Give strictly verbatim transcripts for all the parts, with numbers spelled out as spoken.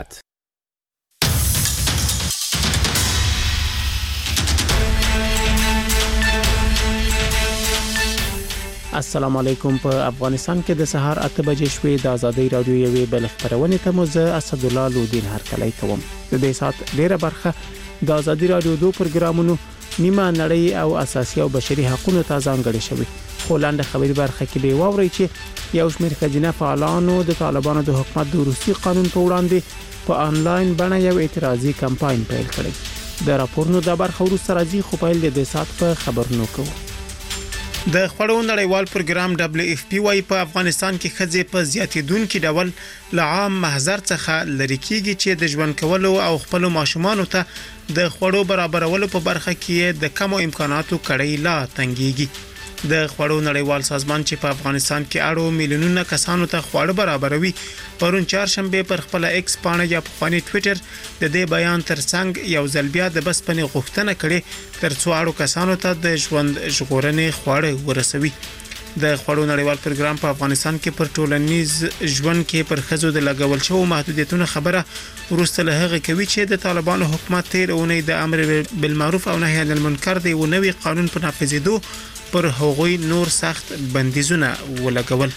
السلام علیکم. په افغانستان کې د سهار اته بجې شوې د ازادي رادیو یوې بل خبرونه ته مو زه اسد الله لودین هرکلی کوم. د دې سات ډیره برخه د ازادي رادیو دوه پروګرامونو نیمه نړۍ او اساسي او بشري حقوقو ته ځانګړي شوی. خو لاندې خبري برخه کې به واوري چې یو شمېر خځینه فعالانو د طالبانو د حکومت د روسي قانون په وړاندې په انلاین بڼه یو اعتراضي کمپاین پیل کړی. د راپورونو د برخه وروسته راځي خو پیل د دې سات په خبرونو کوو. د خړو نړیوال پروګرام دبليو اف پی وايي په افغانستان کې خځې په زیاتیدونکو ډول له عام محضر څخه لری کیږي چې د ژوند کولو او خپل ماشومان ته د خړو برابرولو په برخه کې د کم امکاناتو کړي لا تنګيږي. د خړو نړیوال سازمان چې په افغانستان کې اړو میلیونونه کسانو ته خواړه برابروي پرون چهارشنبه پر خپل ایکس پاڼه یا په خاني ټوئیټر د دې بیان ترڅنګ یو ځل بیا د بسپنې غوښتنه کړې تر څو اړو کسانو ته د ژوند ژغورنې خواړه ورسوي. د خړو نړیوال پروګرام په افغانستان کې پر ټولنیز ژوند کې پر خزو د لګول شو محدودیتونو خبره ورسته له هغه کوي چې د طالبانو حکومت تیر اونۍ د امر بالمعروف او نهي عن المنکر د یو نوي قانون په نافذېدو پر هغوی نور سخت بندیزونه ولګول.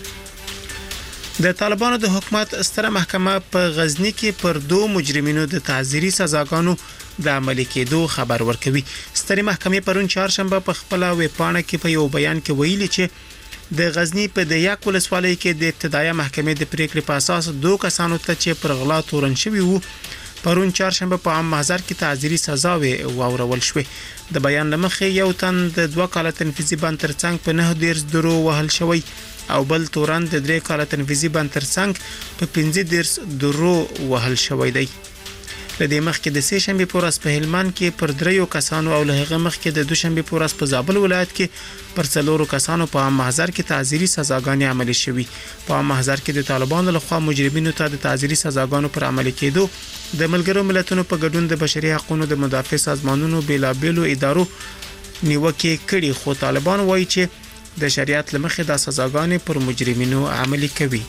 د طالبانو د حکومت ستره محکمه په غزنی کې پر دوه مجرمینو د تعزیري سزاګانو د عملي کېدو خبر ورکوي. ستره محکمه پرون چهارشنبه په خپل ویب پاڼه کې په یو بیان کې ویلي چې د غزنی په د یک ولسوالۍ کې د ابتدایي محکمې د پریکړې په اساس دوه کسانو ته چې پر غلا تورن شوی وو پرون چهارشنبه په عام محضر کې تعزیري سزا واورول شوې. د بیان لمخې یو تن د دوه کاله تنفیذي بند ترڅنګ په نه ډیر درو وهل شوی او بل تورن د درې کاله تنفیذي بند ترڅنګ په پنځه ډیر درو وهل شوی دی. لدې مخکې د سه شنبه پورس په هلمند کې پر دریو کسانو او له هغه مخکې د دوشنبه پورس په زابل ولایت کې پر څلورو کسانو په عام محضر کې تعزیري سزاګانې عملي شوې. په عام محضر کې د طالبانو لخوا مجرمینو ته د تعزیري سزاګانو پر عملي کېدو د ملګرو ملتونو په ګډون د بشري حقوقو د مدافع سازمانونو بیلابېلو ادارو نیوکه کړي خو طالبان وایي چې د شریعت لمخې د سزاګانې پر مجرمینو عملي کوي.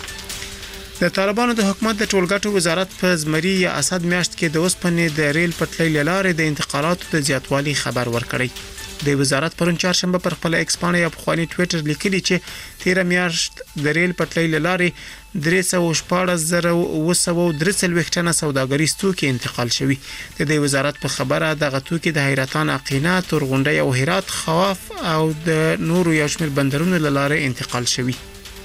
د طالبانو د حکومت د ټولګټو وزارت په زمري یا اسد میاشت کې د اوسپنې د ریل پټلۍ لارې د انتقالاتو د زیاتوالي خبر ورکړی. د وزارت پرون چهارشنبه پر خپل ایکس پاڼه یا په خاني ټوئیټر لیکلي چې تیر میاشت د ریل پټلۍ لارې درې سوه شپاړس زره اوه سوه درې څلوېښت ټنه سوداګریز توکي انتقال شوي. د دې وزارت په خبره دغه توکي د حیرتان عقینه تورغونډۍ او هرات خواف او د نورو یو شمېر بندرونو له لارې انتقال شوي.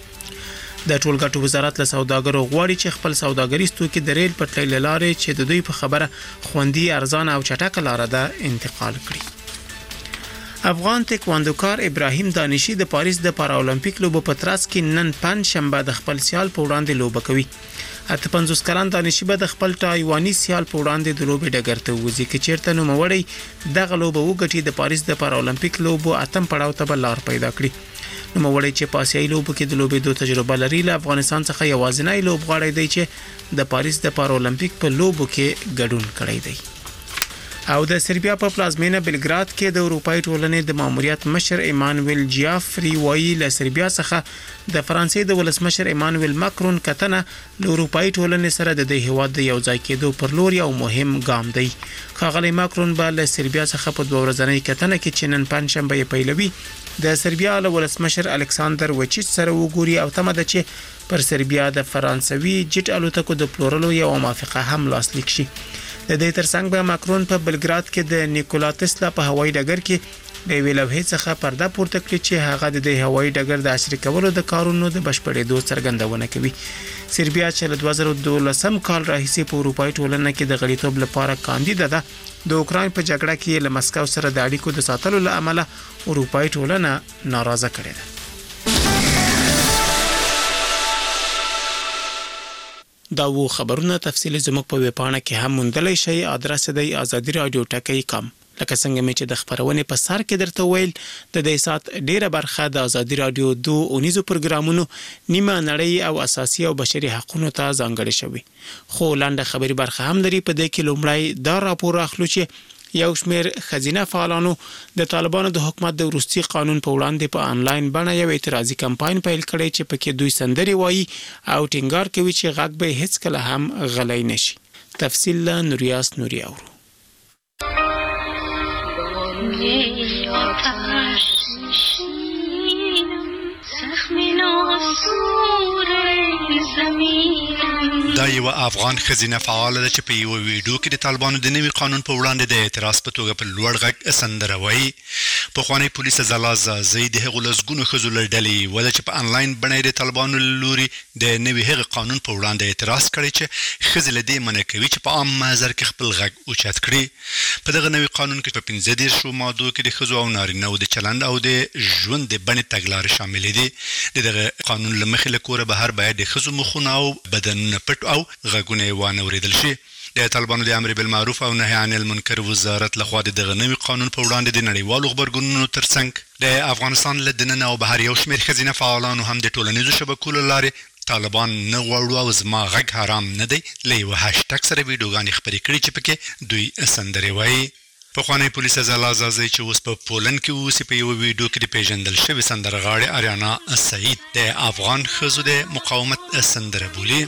د ټولګټو وزارت له سوداګرو غواړي چې خپل سوداګریز توکي د ریل پټلۍ له لارې چې د دوی په خبره خوندي ارزانه او چټکه لار ده انتقال کړي. افغان تکواندوکار ابراهیم دانشي د پاریس د پارالمپیک لوبو په ترڅ کې نن پنځ شنبه د خپل سیال په وړاندې لوبه کوي. اته پنځوس کلن دانشي به د خپل تایواني سیال په وړاندې د لوبې ډګر ته وځي چې چیرته نوموړی دغه لوبه وګټي د پاریس د پارالمپیک لوبو اتم پړاو ته لار پیدا کړي. نوموړی چې په آسیایي لوبو کې د لوبې دوه تجربه لري له افغانستان څخه یوازینی لوبغاړی دی چې د پاریس د پارالمپیک په لوبو کې ګډون کړی دی. او د سربیا په پلازمینه بلګراد کې د اروپای ټولنې د ماموریت مشر ایمانویل جیافری وایي له سربیا څخه د فرانسې د ولسمشر ایمانویل ماکرون کتنه له اروپای ټولنې سره د دې هیواد د یو ځای کېدو پر لور یو مهم ګام دی. ښاغلی ماکرون به له سربیا څخه په دوه ورځنۍ کتنه کې چې نن پنځشنبه یې پیلوي د سربیا له ولسمشر الکساندر وچیچ سره وګوري او تمه ده چې پر سربیا د فرانسوي جټ الوتکو د پلورلو یو موافقه هم لاسلیک شي. د دې ترڅنګ به ماکرون په بلګراد کې د نیکولا تسلا په هوایي ډګر کې د ویلو هیڅ څخه پرده پورته کړی چې هغه د دې هوایي ډګر د عصري کولو د کارونو د بشپړېدو څرګندونه کوي. سربیا چې له دوه زره دولسم کال راهیسې په اروپای ټولنه کې د غړیتوب لپاره کاندیدا ده د اوکراین په جګړه کې له مسکو سره د اړیکو د ساتلو له امله اروپای ټولنه ناراضه کړې ده. دا وو خبرونه تفصیل زموږ په ویبپاڼه کې هم موندلی شئ. ادرس دی ازادي رادیو ټکی کام. لکه څنګه مې چې د خبرونې په سر کې درته ویل د دې سات ډیره برخه د ازادي رادیو دوه اونیزو پروګرامونو نیمه نړۍ او اساسي او بشري حقوقو ته ځانګړي شوی. خو لاندې خبري برخه هم لري. په دې کې لومړی دا راپور اخلو چې یو شمېر ښځینه فعالانو د طالبانو د حکومت د وروستي قانون په وړاندې په آنلاین بڼه یو اعتراضي کمپاین پیل کړی چې پکې دوی سندرې وایي او ټینګار کوي چې غږ به هیڅکله هم غلی نشي. تفصیل له نوریاس نوري اورو. دا یو افغان ښځینه فعاله ده چې په یو ویډیو کې د طالبانو د نوي قانون په وړاندې د اعتراض په توګه په لوړ غږ سندره وایي. پخوانۍ پولیس ځلا زازۍ د هغو لسګونو ښځو له ډلې وده چې په انلاین بڼه د طالبانو له لوري د نوي هغه قانون په وړاندې اعتراض کړی چې ښځې له دې منع کوي چې په عام محضر کې خپل غږ اوچت کړي. په دغه نوي قانون کې په پنځه دېرشو مادو کې د ښځو او نارینه‌و د چلند او د ژوند د بڼې تګلارې شاملې دي. د دغه قانون له مخې له کوره بهر باید د ښځو مخونه او بدنونه پټ او غږونه یې وانه اورېدل شي. د طالبانو د امر بالمعروف او نهي عن المنکر وزارت لخوا د دغه نوي قانون په وړاندې د نړیوالو غبرګونونو ترڅنګ د افغانستان له دننه او بهر یو شمېر ښځینه فعالانو هم د ټولنیزو شبکو له لارې طالبان نه غواړو او زما غږ حرام نه دی له یوه هشټګ سره ویډیوګانې خپرې کړي چې پکې دوی سندرې وایي. پخوانی پولیس ځلا زازۍ چې اوس په پولند کې اوسي په یو ویډیو کې د پیژندل شوي سندرغاړې آریانا سعید د افغان ښځو د مقاومت سندره بولي.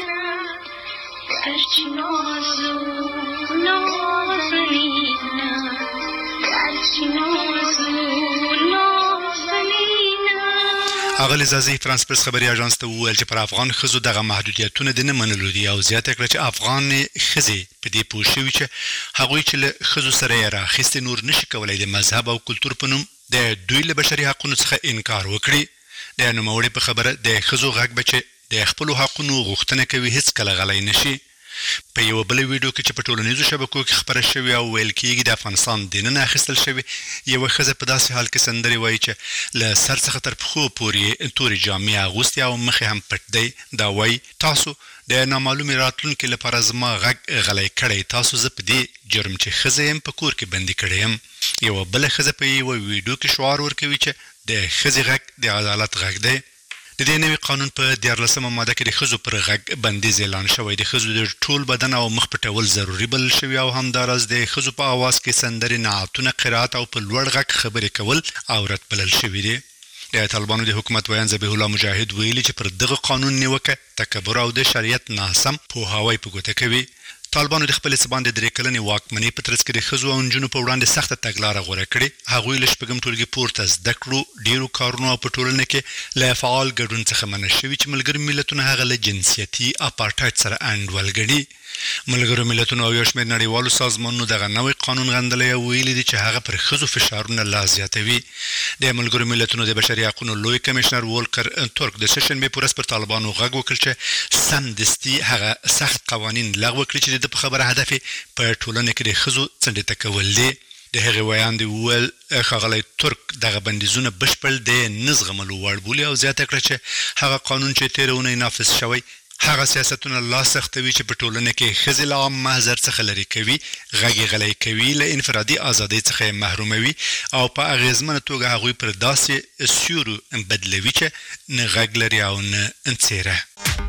اغلی زازۍ فرانس پرس خبري اژانس ته وویل چې پر افغان ښځو دغه محدودیتونه د نه منلو دي او زیاته کړه چې افغان ښځې په دې پوه شوي چې هغوی چې له ښځو سره یې راخیستې نور نشي کولی د مذهب او کلتور په نوم د دوی له بشري حقونو څخه انکار وکړي. د نوموړې په خبره د ښځو غږ به چې د خپلو حقونو غوښتنه کوي هیڅکله غلی نشي. په یو بل ویډیو کې چې په ټولنیزو شبکو کې خبره شوې او ویل کېږي د افغانستان دننه اخیستل شوې یوه ښځه په داسې حال کې سندرې وایي چې له سر څخه تر پښو پورې تورې جامې اغوستې او مخې هم پټ دی. دا وایي تاسو د نامعلومې راتلونکې لپاره زما غږ غلی کړی، تاسو زه په دې جرم چې ښځه یم په کور کې بندي کړی یم. یوه بله ښځه په یوه ویډیو کې شعار ورکوي چې د ښځې غږ د عدالت غږ دی. د دې نوي قانون په دیارلسمه ماده کې د ښځو پر غږ بندیز اعلان شوی. د ښځو د ټول بدن او مخ پټول ضروري بلل شوي او همداراز د ښځو په اواز کې سندرې، نعتونه، قرائت او په لوړ غږ خبرې کول عورت بلل شوي دي. د طالبانو د حکومت ویان ذبیح الله مجاهد ویلي چې پر دغه قانون نیوکه تکبر او د شریعت ناسم پوهاوی په ګوته کوي. طالبانو د خپل څه باندې درې کلنې واکمنۍ په ترڅ کې د ښځو او نجونو په وړاندې سخته تګلاره غوره کړې. هغوی له شپږم ټولګي پورته زده کړو، ډېرو کارونو او په ټولنه کې له فعال ګډون څخه منع شوي چې ملګري ملتونه هغه له جنسیتي اپارټایډ سره انډول ګڼي. ملګرو ملتونو او یو شمېر نړیوالو سازمانونو دغه نوی قانون غندلی او ویلي دي چې هغه پر ښځو فشارونه لا زیاتوي. د ملګرو ملتونو د بشري حقونو لوی کمیشنر وولکر تورک د سه شنبې په ورځ پر طالبانو غږ وکړ چې سمدستي هغه سخت قوانین لغوه کړي چې د په خبره هدف یې په ټولنه کې د ښځو څنډې ته کول دي. د هغې ویان دی وویل ښاغلی ترک دغه بندیزونه بشپړ د نه زغملو وړ بولي او زیاته کړه چې هغه قانون چې تېره اونۍ نافذ شوی هغه سیاستونه لا سختوي چې په ټولنه کې ښځې له عام محضر څخه لرې کوي، غږ یې غلی کوي، له انفرادي ازادۍ څخه یې محروموي او په اغېزمنه توګه هغوی پر داسې سیورو بدلوي چې نه غږ لري او نه څېره.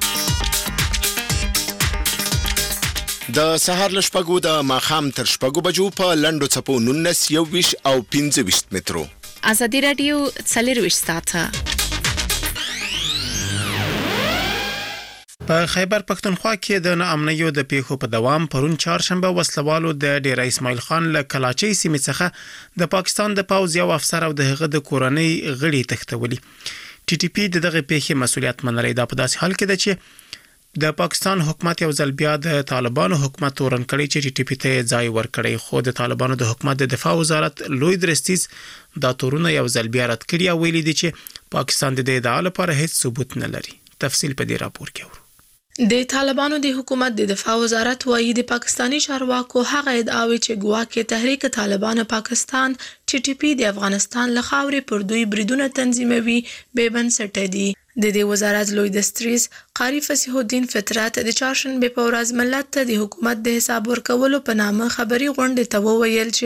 د سهار له شپږو د ماښام تر شپږو بجو په لنډو څپو نولس، یوویشت او پنځه ویشت مترو. ازادي راډیو څلرویشت ساعته. په خیبر پښتونخوا کې د ناامنیو د پیښو په دوام پرون چهارشنبه وسلوالو د ډیره اسماعیل خان له کلاچۍ سیمې څخه د پاکستان د پوځ یو افسر او د هغه د کورنۍ غړي تښتولي. ټي ټي پی د دغه پیښې مسؤلیت منلی. دا په داسې حال کې ده چې د پاکستان حکومت یو ځل بیا د طالبانو حکومت تورن کړی چې ټي ټي پی ته ځای ورکړی، خو د طالبانو د حکومت د دفاع وزارت لوی درستیز دا تورونه یو ځل بیا رد کړي او ویلي دي چې پاکستان د دې ادعا لپاره هیڅ ثبوت نه لري. تفصیل په دې راپور کې اورو. د طالبانو د حکومت د دفاع وزارت وايي د پاکستانی چارواکو هغه ادعاوې چې ګواکې تحریک طالبان پاکستان ټي ټي پی د افغانستان له خاورې پر دوی بریدونه تنظیموي بې بنسټه دي. د دې وزارت لوی دستریز قاری فصیح الدین فطرت د چهارشنبې په ورځ ملت ته د حکومت د حساب ورکولو په نامه خبري غونډې ته وویل چې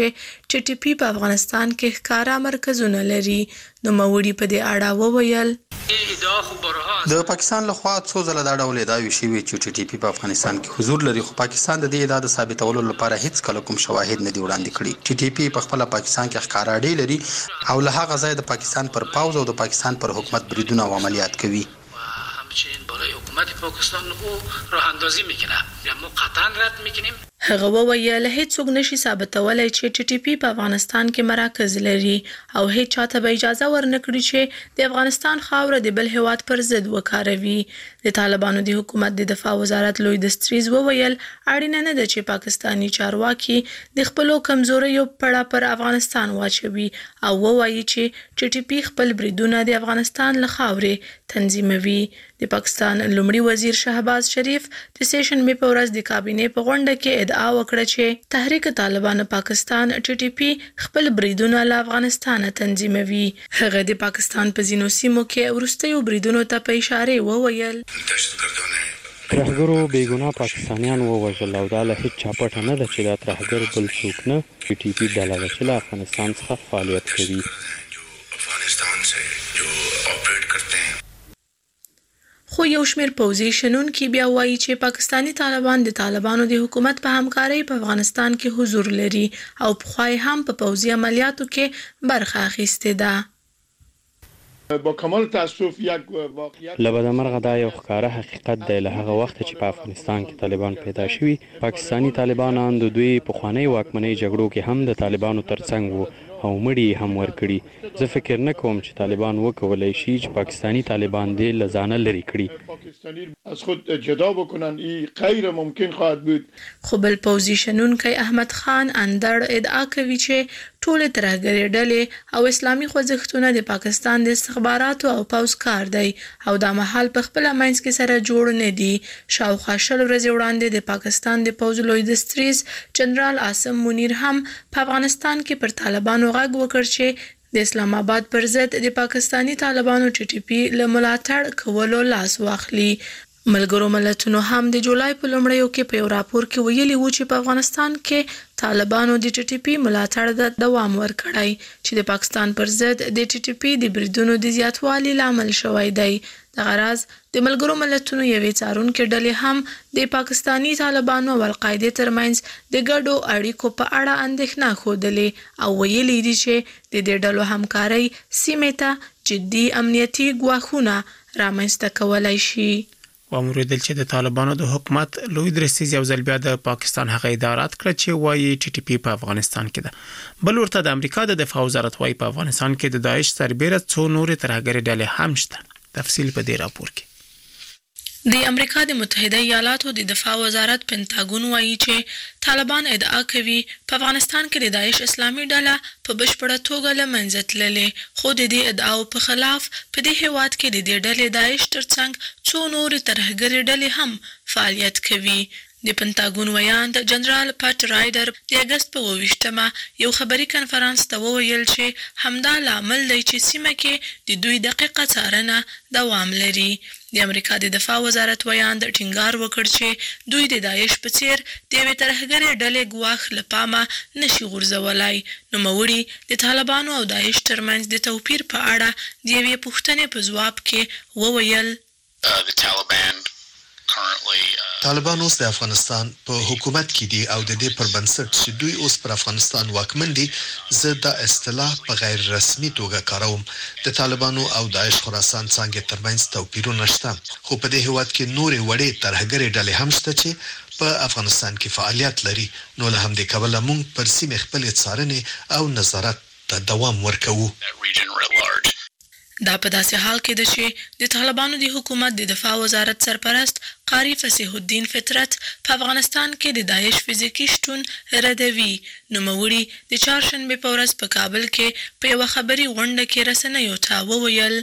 چې ټي پی په افغانستان کې ښکارا مرکزونه لري. نو موري په دې اړه وویل د پاکستان لخوا څو ځله دا ډول ادعاوې شوې چې ټي ټي پی په افغانستان کې حضور لري، خو پاکستان د دې ادعا د ثابتولو لپاره هیڅ کله کوم شواهد نه دي وړاندې کړي. ټي ټي پی په خپل پاکستان کې ښکارا ډېر لري او له هغه ځای د پاکستان پر پاوز او د پاکستان پر حکومت بریدونه او عملیات کوي. همچنین بالای حکومت پاکستان او راه اندازی میکنه یا ما قطعا رد میکنیم. هغه وویل هیڅوک نشي ثابتولای چې ټي ټي پی په افغانستان کې مراکز لري او هیڅ چاته به اجازه ورنکړي چې د افغانستان خاوره د بل هیواد پر ضد وکاروي. د طالبانو د حکومت د دفاع وزارت لوی دستریز وویل اړینه نه ده چې پاکستانی چارواکي د خپلو کمزوریو پړه پر افغانستان واچوي او ووایي چې ټي ټي پی خپل بریدونه د افغانستان له خاورې تنظیموي. د پاکستان لومړي وزیر شهباز شریف د سیشن می په ورځ د کابینې په غونډه کې ادعا وکړه چې تحریک طالبان پاکستان ټي ټي پی خپل بریدونه له افغانستان تنظیموي. هغه د پاکستان په ځینو سیمو کې وروستیو بریدونو ته په اشاره وویل ترهګرو بېګناه پاکستانیان ووژل او دا له هیڅ چا پټه نه ده چې دا ترهګر بل څوک نه ټي ټي پی ډله ده چې له افغانستان څخه فعالیت کوي. خو یو شمېر پوځي شنونکي بیا وایي چې پاکستانی طالبان د طالبانو د حکومت په همکارۍ په افغانستان کې حضور لري او پخوا هم په پوځي عملیاتو کې برخه اخیستې ده. با کمال تاسف یک واقعیت لبدمرغه دا یو ښکاره حقیقت دی. له هغه وخت چې په افغانستان کې طالبان پیدا شوي، پاکستانی طالبانان د دوی پخوانۍ واکمنۍ جګړو کې هم د طالبانو ترڅنګ وو او مړي هم ورکړي. زه فکر نه کوم چې طالبان وکولای شي چې پاکستانی طالبان دې له ځانه لرې کړي. پاکستانی از خود جدا بکنن این غیر ممکن خواهد بود. خو بل پوځي شنونکی احمد خان اندړ ادعا کوي چې ټول ترهګرې ډلې او اسلامي خوځښتونه د پاکستان د استخباراتو او پوځ کار دی او دا مهال په خپل منځ کې سره جوړ نه دي. شاوخوا شل ورځې وړاندې د پاکستان د پوځ لوی دستریز جنرال عاصم منیر هم په افغانستان کې پر طالبانو غږ وکړ چې د اسلام آباد پر ضد د پاکستانی طالبانو ټي ټي پی له ملاتړ کولو لاس واخلي. ملګرو ملتونو هم د جولای په لومړیو کې په یو راپور کې ویلي و چې په افغانستان کې طالبانو د ټي ټي پی ملاتړ د دوام ورکړی چې د پاکستان پر ضد د ټي ټي پی د بریدونو د زیاتوالي لامل شوی دی. د غرض د ملګرو ملتونو یوې څارونکې ډلې هم د پاکستانی طالبانو او القاعده ترمنځ د ګډو اړیکو په اړه اندېښنه ښودلې او ویلي دي چې د دې ډلو همکاري سیمې ته جدي امنیتي ګواښونه رامنځته کولای شي. واموریدل چې د طالبانو د حکومت لوی درستیز یو ځل بیا د پاکستان هغه ادارات کړ چې وایي ټي ټي پی په افغانستان کې ده. بل ورته د امریکا د دفاع وزارت وایي په افغانستان کې د داعش سربېره څو نورې ترهګرې ډلې هم شته. تفصیل په دې راپور کې. د امریکا د متحده ایالاتو د دفاع وزارت پنټاګون وایي چې طالبان ادعا کوي په افغانستان کې د داعش اسلامي ډله په بشپړه توګه له منځه تللې، خو د دې ادعاو په خلاف په دې هیواد کې د دې ډلې داعش ترڅنګ څو نورې ترهګرې ډلې هم فعالیت کوي. د پنټاګون ویاند جنرال پټ رایډر د اگست په اوویشتمه یو خبري کنفرانس ته وویل چې همدا لامل دی چې سیمه کې د دوی دقیقه څارنه دوام لري. د امریکا د دفاع وزارت ویاند ټینګار وکړ چې دوی د داعش په څیر د یوې ترهګرې ډلې ګواښ له پامه نشي غورځولای. نوموړي د طالبانو او داعش ترمنځ د توپیر په اړه د یوې پوښتنې په ځواب کې وویل طالبان اوس د افغانستان په حکومت کې دي او د دې پر بنسټ چې دوی اوس پر افغانستان واکمن دي، زه دا اصطلاح په غیر رسمي توګه کاروم. د طالبانو او داعش خراسان څانګې ترمنځ توپیرونه شته، خو په دې هیواد کې نورې وړې ترهګرې ډلې هم شته چې په افغانستان کې فعالیت لري. نو له همدې کبله موږ پر سیمې خپلې څارنې او نظارت ته دوام ورکوو. دا په داسې حال کې ده چې د طالبانو د حکومت د دفاع وزارت سرپرست قاری فصیح الدین فطرت په افغانستان کې د داعش فزیکي شتون ردوي. نوموړي د چهارشنبې په ورځ په کابل کې په یوه خبري غونډه کې رسنیو ته وویل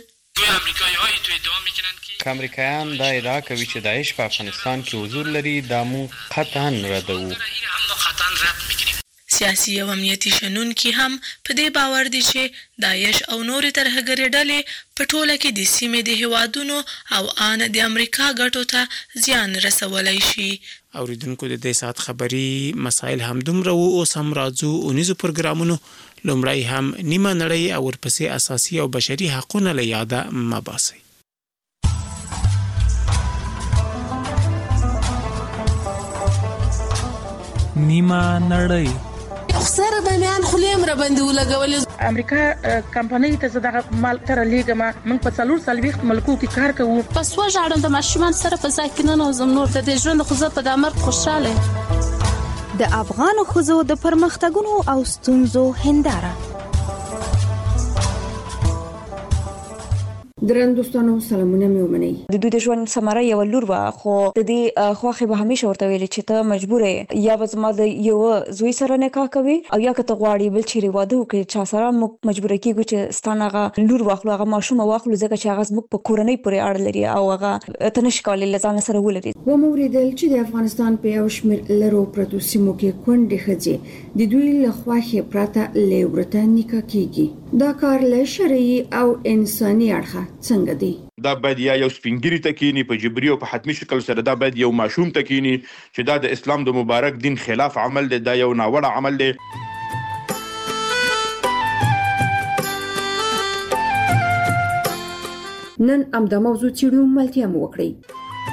که امریکایان دا ادعا کوي چې داعش په افغانستان کې حضور لري، دا مو قطعا ردوو. سیاسي او امنیتي شنونکي هم په دې باور دي چې داعش او نورې ترهګرې ډلې په ټوله کې د سیمې د هیوادونو او ان د امریکا ګټو ته زیان رسولی شي. اوریدونکو د دې سات خبري مسایل هم دومره وو. اوس هم راځو اونیزو پروګرامونو لومړی هم نیمه نړۍ او ورپسې اساسي او بشري حقوقونه له یاده مباسي. نیمه نړۍ سره به میان خلیم را باندې ولګولې. امریکا کمپنۍ ته زداغه مال تر لیګه ما موږ په څلور سلويخت ملکو کې کار کوو. پس وژاړم د ماشومان سره په ځای کې نه نوزم نور د ژوند خو زه په د امر خوشاله. د افغان ښځو د پرمختګونو او ستونزو هنداره. درندوستانو سلامونه مې ومنئ. د دوی د ژوند ثمره یو لور و، خو د دې خواخې به همیشه ورته ویل چې ته مجبور یې یا به زما د یو زوی سره نکاح کوي او یا که ته غواړې بل چیرې واده وکړې چا سره موږ مجبور کېږو چې ستانه هغه لور واخلو، هغه ماشوم واخلو، ځکه چې هغه زموږ په کورنۍ پورې اړه لري او هغه ته نشي کولی له ځان سره ولري. ومو اورېدل چې د افغانستان په یو شمېر لرو پرتو سیمو کې کونډې ښځې د دوی له خواخې پرته له ورته نکاح کېږي. دا کار له شرعي او انساني اړخه څنګه دی؟ دا باید یا یو سپینګری تکینی په جبري او په حتمی شکل سره، دا باید یو ماشوم تکینی چې دا د اسلام د مبارک دین خلاف عمل دی، دا یو ناوړه عمل دی. نن امدا موضوع چیرو ملتیا مو وکړي.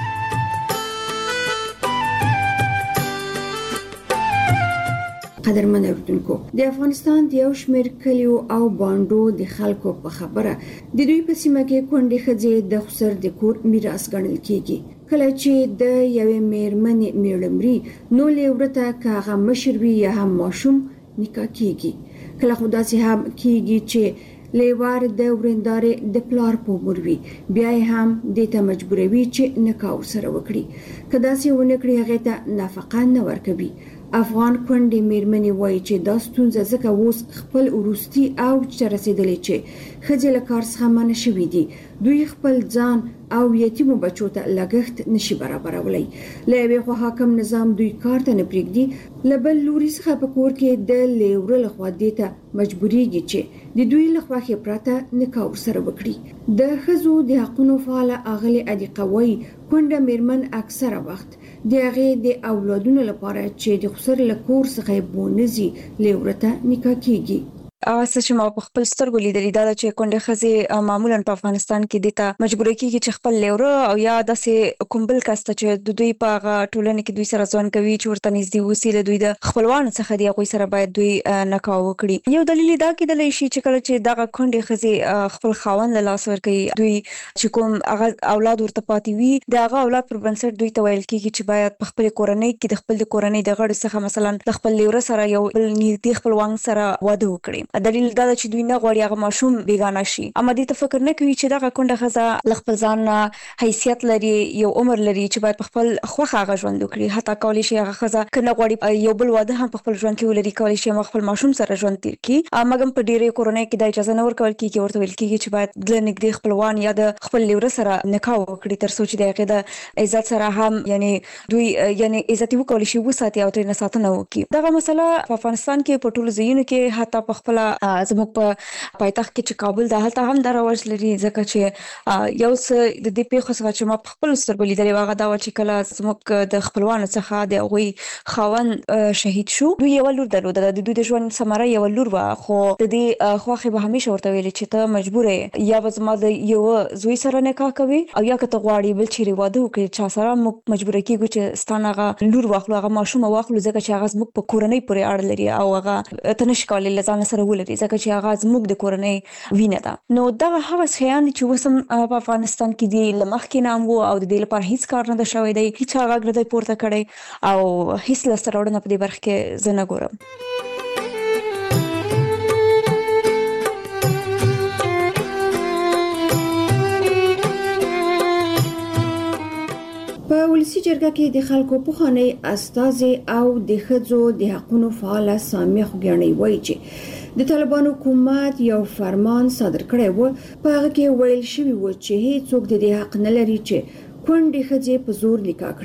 قدرمن اوریدونکو، د افغانستان د یو شمېر کلیو او باندو د خلکو په خبره د دوی په سیمه کې کونډې ښځې د خسر د کور میراث ګڼل کیږي. کله چې د یوې میرمنې میړه مري نو له ورته که هغه مشر وي یا هم ماشوم نکاح کیږي. کله خو داسې هم کیږي چې لیوار د ورندارې د پلار په مور وي، بیا یې هم دې ته مجبوروي چې نکاح ورسره وکړي. که داسې ونه کړي هغې ته نفقه نه ورکوي. افغان کونډې میرمنې وایي چې دا ستونزه ځکه اوس خپل وروستي اوج ته رسېدلې چې ښځې له کار څخه منع شوي دي. دوی خپل ځان او یتیمو بچو ته لګښت نشي برابرولی. له یوې خوا حاکم نظام دوی کار ته نه پرېږدي، له بل لوري څخه په کور کې د لیوره لخوا دې ته مجبوریږي چې د دوی له خواښې پرته نکاح ورسره وکړي. د ښځو د حقونو فعاله اغلې عدیقه وایي کونډه میرمن اکثره وخت د هغې د اولادونو لپاره چې د خسر له کور څخه بونځي لیوره ته نکاح کیږي. اوسه چې ما په خپل سترګو لیدلې دا چې کونډه ښځې معمولا په افغانستان کې د ته مجبور کیږي چې خپل لیوره او یا داسې کوم بل کس ته چې د دوی په ټولنه کې دوی سره ځوان کوي چې ورته نږدې اوسي، له دوی د خپلوانو څخه دی هغوی سره باید دوی نکاح وکړي. یو دلیل دا کېدلی شي چې کله چې دغه کونډې ښځې خپل خاوند له لاس ورکوي، دوی چې کوم هغه اولاد ورته پاتې وي د هغه اولاد پر بنسټ دوی ته ویل کېږي چې باید په خپل کورنۍ کې د خپل د کورنۍ د غړو څخه مثلا د خپل لیوره سره یو بل نږدې خپلوان سره واده وکړي. دلیل دا چې دوی نه غواړي هغه ماشوم بیگانه شي. اما دې ته فکر نه کوي چې دغه کونډه ښځه له خپل ځان حیثیت لري، یو عمر لري چې باید په خپل خوښه هغه ژوند وکړي. حتی کولی شي هغه ښځه که نه غواړي یو بل واده هم په خپل ژوند کې ولري، کولی شي هغه خپل ماشوم سره ژوند تیر کړي. مګر په ډېرې کورنۍ کې دا اجازه نه ورکول کېږي، ورته ویل کېږي چې باید د نږدې خپلوان یا د خپل لیوره سره نکاح وکړي تر څو چې د هغې د عزت سره هم یعنی دوی یعنی عزت وکولی شي وساتي او ترې ساتنه وکړي. دغه مسله په افغانستان کې په ټولو ځایونو کې حتی په خپله زموږ په پایتخت کې چې کابل ده هلته هم دا رواج لري، ځکه چې یو څه د دې پیښو څخه چې ما په خپلو سترګو لیدلې هغه دا وه چې کله زموږ د خپلوانو څخه د هغوی خاوند شهید شو، دوی یوه لور درلوده، د دوی د ژوند ثمره یوه لور وه، خو د دې خواښې به همیشه ورته ویلې چې ته مجبور یې یا به زما د یوه زوی سره نکاح کوي او یا که ته غواړې بل چیرې واده وکړې چا سره، موږ مجبوره کېږو چې ستانه هغه لور واخلو، هغه ماشومه واخلو، ځکه چې هغه زموږ په کورنۍ پورې اړه لري او هغه ته نشي کولی له ځان سره ولري، ځکه چې هغه زموږ د کورنۍ وینه ده. نو دغه هغه شیان چې اوس هم په افغانستان کې دي له مخکې نه هم وو او د دې لپاره هیڅ کار نه ده شوی دی، هیڅ غږ نه دی پورته کړی او هیڅ لاسته راوړنه په دې برخه کې زه نه ګورم. په ولسی جرګه کې د خلکو پخوانی استازي او د ښځو د حقوقو فعال سامیه خوګیاڼي وایي چې د طالبانو حکومت یو فرمان صادر کړی و، په هغه کې ویل شوی و چې هیڅوک د دې حق نه لري چې کونډې ښځې په زور نکاح کړي.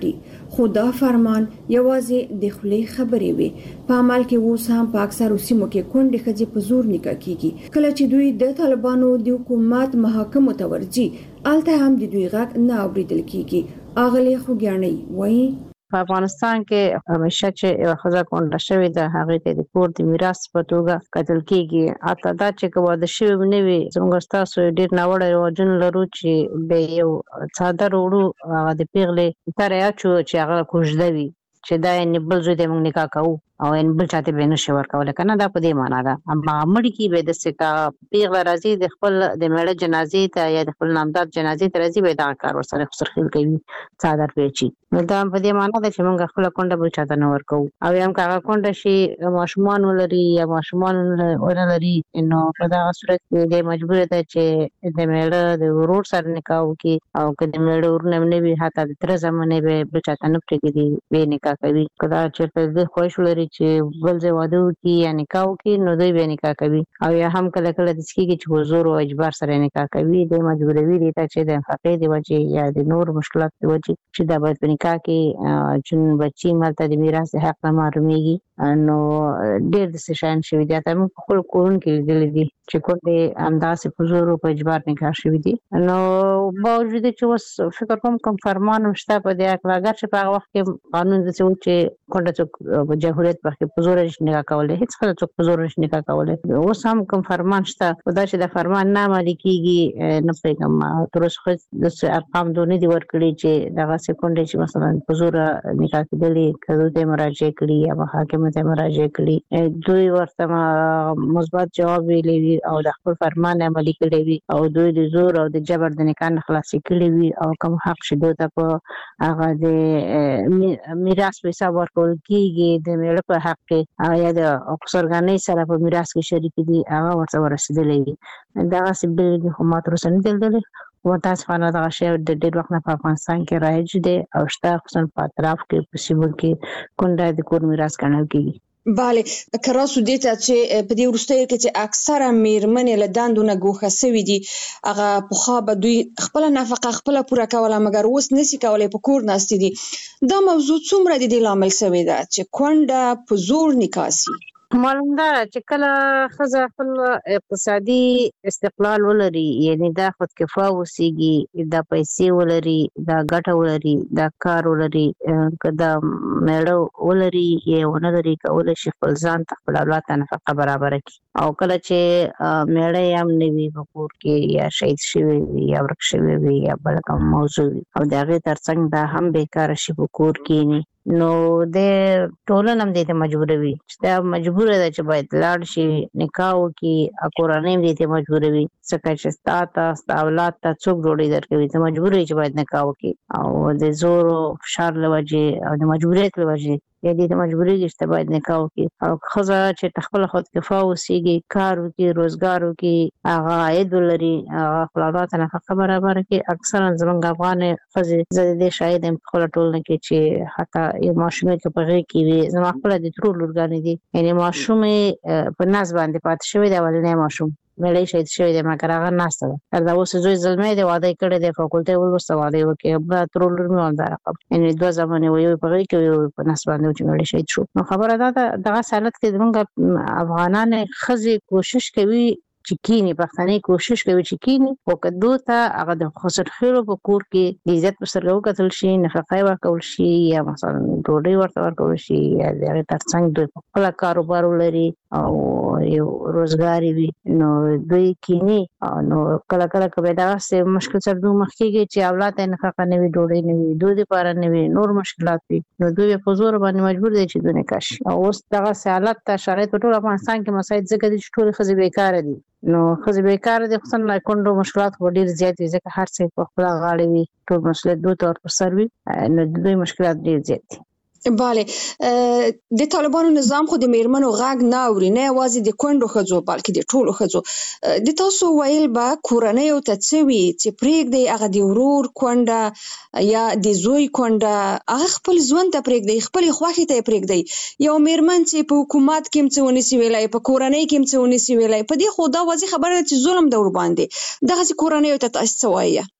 خو دا فرمان یوازې د خولې خبرې وي. په عمل کې اوس هم په اکثرو سیمو کې کونډې ښځې په زور نکاح کیږي. کله چې دوی د طالبانو د حکومت محاکمو ته ورځي الته هم د دوی غږ نه اوریدل کیږي. اغلی خوګیانۍ وایي په افغانستان کې همیشه چې یو ښځه کونډه شوې ده هغې ته د کور د میراث په توګه کتل کیږي. حتی دا چې که واده شوې نه وي زموږ ستاسو ډېر ناوړه رواجونه لرو چې به یو څادر وړو هغه د پیغلې ترې اچو چې هغه کوژده وي چې دا یې بل زوی ته موږ نکاح کوو او ان بل چاته به نشي ورکول کنه دا په دې معنا ده. اما مړی کې به د سکا پیغله راځي د خپل د مړه جنازې ته یا د خپل نامدار جنازې ته راځي به دا کار ورسره خسرخیل کوي څادر پیچي. نو دا په دې معنا ده چې موږ خپل کونډه بل چاته نه ورکو او هم هغه کونډه شي ماشومان ولري یا ماشومان ولري نو په دا صورت کې د مجبور ده چې د مړه د ورور سره نکاح وکړي او که د مړه ورنه نه وي حتی د تر زمانه به بل چاته نه پرېږدي به نکاح کوي. کله چې د خوښ ولري چې بل ځای واده وکړي یا نکاح وکړي نو دوی به نکاح کوي او یا هم کله کله داسې کېږي چې په زور او اجبار سره نکاح کوي. دوی مجبوروي دي ته چې د نفقې د وجې یا د نور مشکلات د وجې چې دا باید په نکاح کې جون بچي مالته د میراث د حق نه محرومیږي. نو ډېر داسې شیان شوي دي حتی موږ په خپلو کورونو کې لیدلي دي چې کونډې همداسې په زور او په اجبار نکاح شوي دي. نو باوجود چې اوس فکر کوم کوم فرمان هم شته په دې هکله اګر چې په هغه وخت کې قانون داسې و چې کونډه څوک په جمهوریت وخت په زور نشي نکاح کولی هیڅ ښځه څوک په زور نشي نکاح کولی. اوس هم کوم فرمان شته خو دا چې د فرمان نه عملي کېږي نه پوهېږم تر اوسه خو داسې ارقام دوی نه دي ورکړي چې دغسې کونډې چې مثلا په زوره نکاح کېدلې که دوی ته یې مراجعې کړي یا محاکمې ته مراجعې کړي دوی ورته مثبت جواب ویلی وي او د خپل فرمان عملي کړی وي او دوی د زور او د جبر د نکاح نه خلاصې کړي وي او کوم حق چې دوی ته په هغه د میراث په حساب ورکول کېږي د میړه په حق کې یا د خسرګانۍ سره په میراث کې شریک دي هغه ورته ورسېدلی وي. دغسې بېلګې خو ما تر اوسه نه دي لیدلې متاسفانه دغه شی د ډېر وخت نه په افغانستان کې رایج دی او شته خصوصا په اطراف کې په سیمو کې کونډه د کور میراث ګڼل کېږي. بله که راسو دې ته چې په دې وروستیو کې چې اکثره میرمنې له دندو نه ګوښه سوي دي هغه پخوا به دوی خپله نفقه خپله پوره کوله مګر اوس نسي کولی په کور ناستې دي. دا موضوع څومره د دې لامل سوې ده چې کونډه په زور نکاح سي؟ معلوم ده چې کله ښځه خپل اقتصادي استقلال ولري یعنی دا خودکفا اوسېږي دا پیسې ولري دا ګټه ولري دا کار ولري که دا میړه ولري یا ونه لري کولی شي خپل ځان ته خپل اولاد ته نفقه برابره کړي او کله چې میړه یې هم نه وي په کور کې یا شهید شوی وي یا ورک شوی وي یا بله کوم موضوع وي او د هغې ترڅنګ دا هم بېکاره شي په کور کښېني نو د ټولنه هم دې ته مجبوروي چې دا مجبوره ده چې باید لاړ شي نکاح وکړي کورنۍ هم دې ته مجبوروي ځکه چې ستا ته ستا اولاد ته څوک ډوډۍ درکوي ته مجبور یې چې باید نکاح وکړي او د زور او فشار له وجې او د مجبوریت له وجې یا دې ته مجبورېږي چې ته باید نکاح وکړي او ښځه چې خپله خودکفا اوسېږي کار وکړي روزګار وکړي هغه عاید ولري هغه خپل اولاد ته نفقه برابره کړي. اکثرا زموږ افغانې ښځې زه د دې شاهد یم په خپله ټولنه کې چې حتی یو ماشوم یې که په غېږ کې وي زما خپله د ترور لورګانې دي یعنې ماشوم یې په نس باندې پاتې شوی دی اولنی ماشوم میړه یې شهید شوی دی مګر هغه ناسته ده دا اوس زوی زلمی دی واده یې کړی دی فاکولټۍ ولوسته واده یې وکړي بله ترور لور مې همدا رقم یعنې دوه زامن یې یو یې په غېږ کې یو یې په نس باندې و چې میړه شهید شو. نو خبره دا ده دغسې حالت کې زموږ افغانانې ښځې کوشش کوي چې کینی پښتنې کوشش کوي چې کینی او که دوی ته هغه د خسرخیلو په کور کې د عزت په سترګه وکتل شي نفقه یې ورکول شي یا مثلا ډوډۍ ورته ورکول شي یا د هغې ترڅنګ دوی په خپله کاروبار ولري او یو روزګار وي نو دوی کینی نو کله کله که به دغسې مشکل سره دوی مخ کېږي چې اولاد ته یې نفقه نه وي ډوډۍ نه وي دوی دپاره نه وي نور مشکلات وي نو دوی په زور باندې مجبور دی چې دوی نکاح شي. او اوس دغسې حالت ته شرایط په ټول افغانستان کې مساعد ځکه دي چې ټولې ښځې بېکاره دي نو ښځې بېکاره دي خصوصا له کونډو مشکلات خو ډېر زیات وي ځکه هر څه په خپله غاړه وي ټول مسؤلیت دوی ته ور پر سر وي نو د دوی مشکلات ډېر زیات دي. بله د طالبانو نظام خو د میرمنو غږ نه اوري نه یوازې د کونډو ښځو بلکې د ټولو ښځو. د تاسو ویل به کورنیو ته څه وي چې پرېږدئ هغه د ورور کونډه یا د زوی کونډه هغه خپل ژوند ته پرېږدئ خپلې خوښې ته یې پرېږدئ. یو میرمن چې په حکومت کې هم څه ونسي ویلی په کورنۍ کې هم څه ونسي ویلی په دې خو دا واضح خبره ده چې ظلم ده ورباندې. دغسې کورنیو ته تاسو څه وایئ؟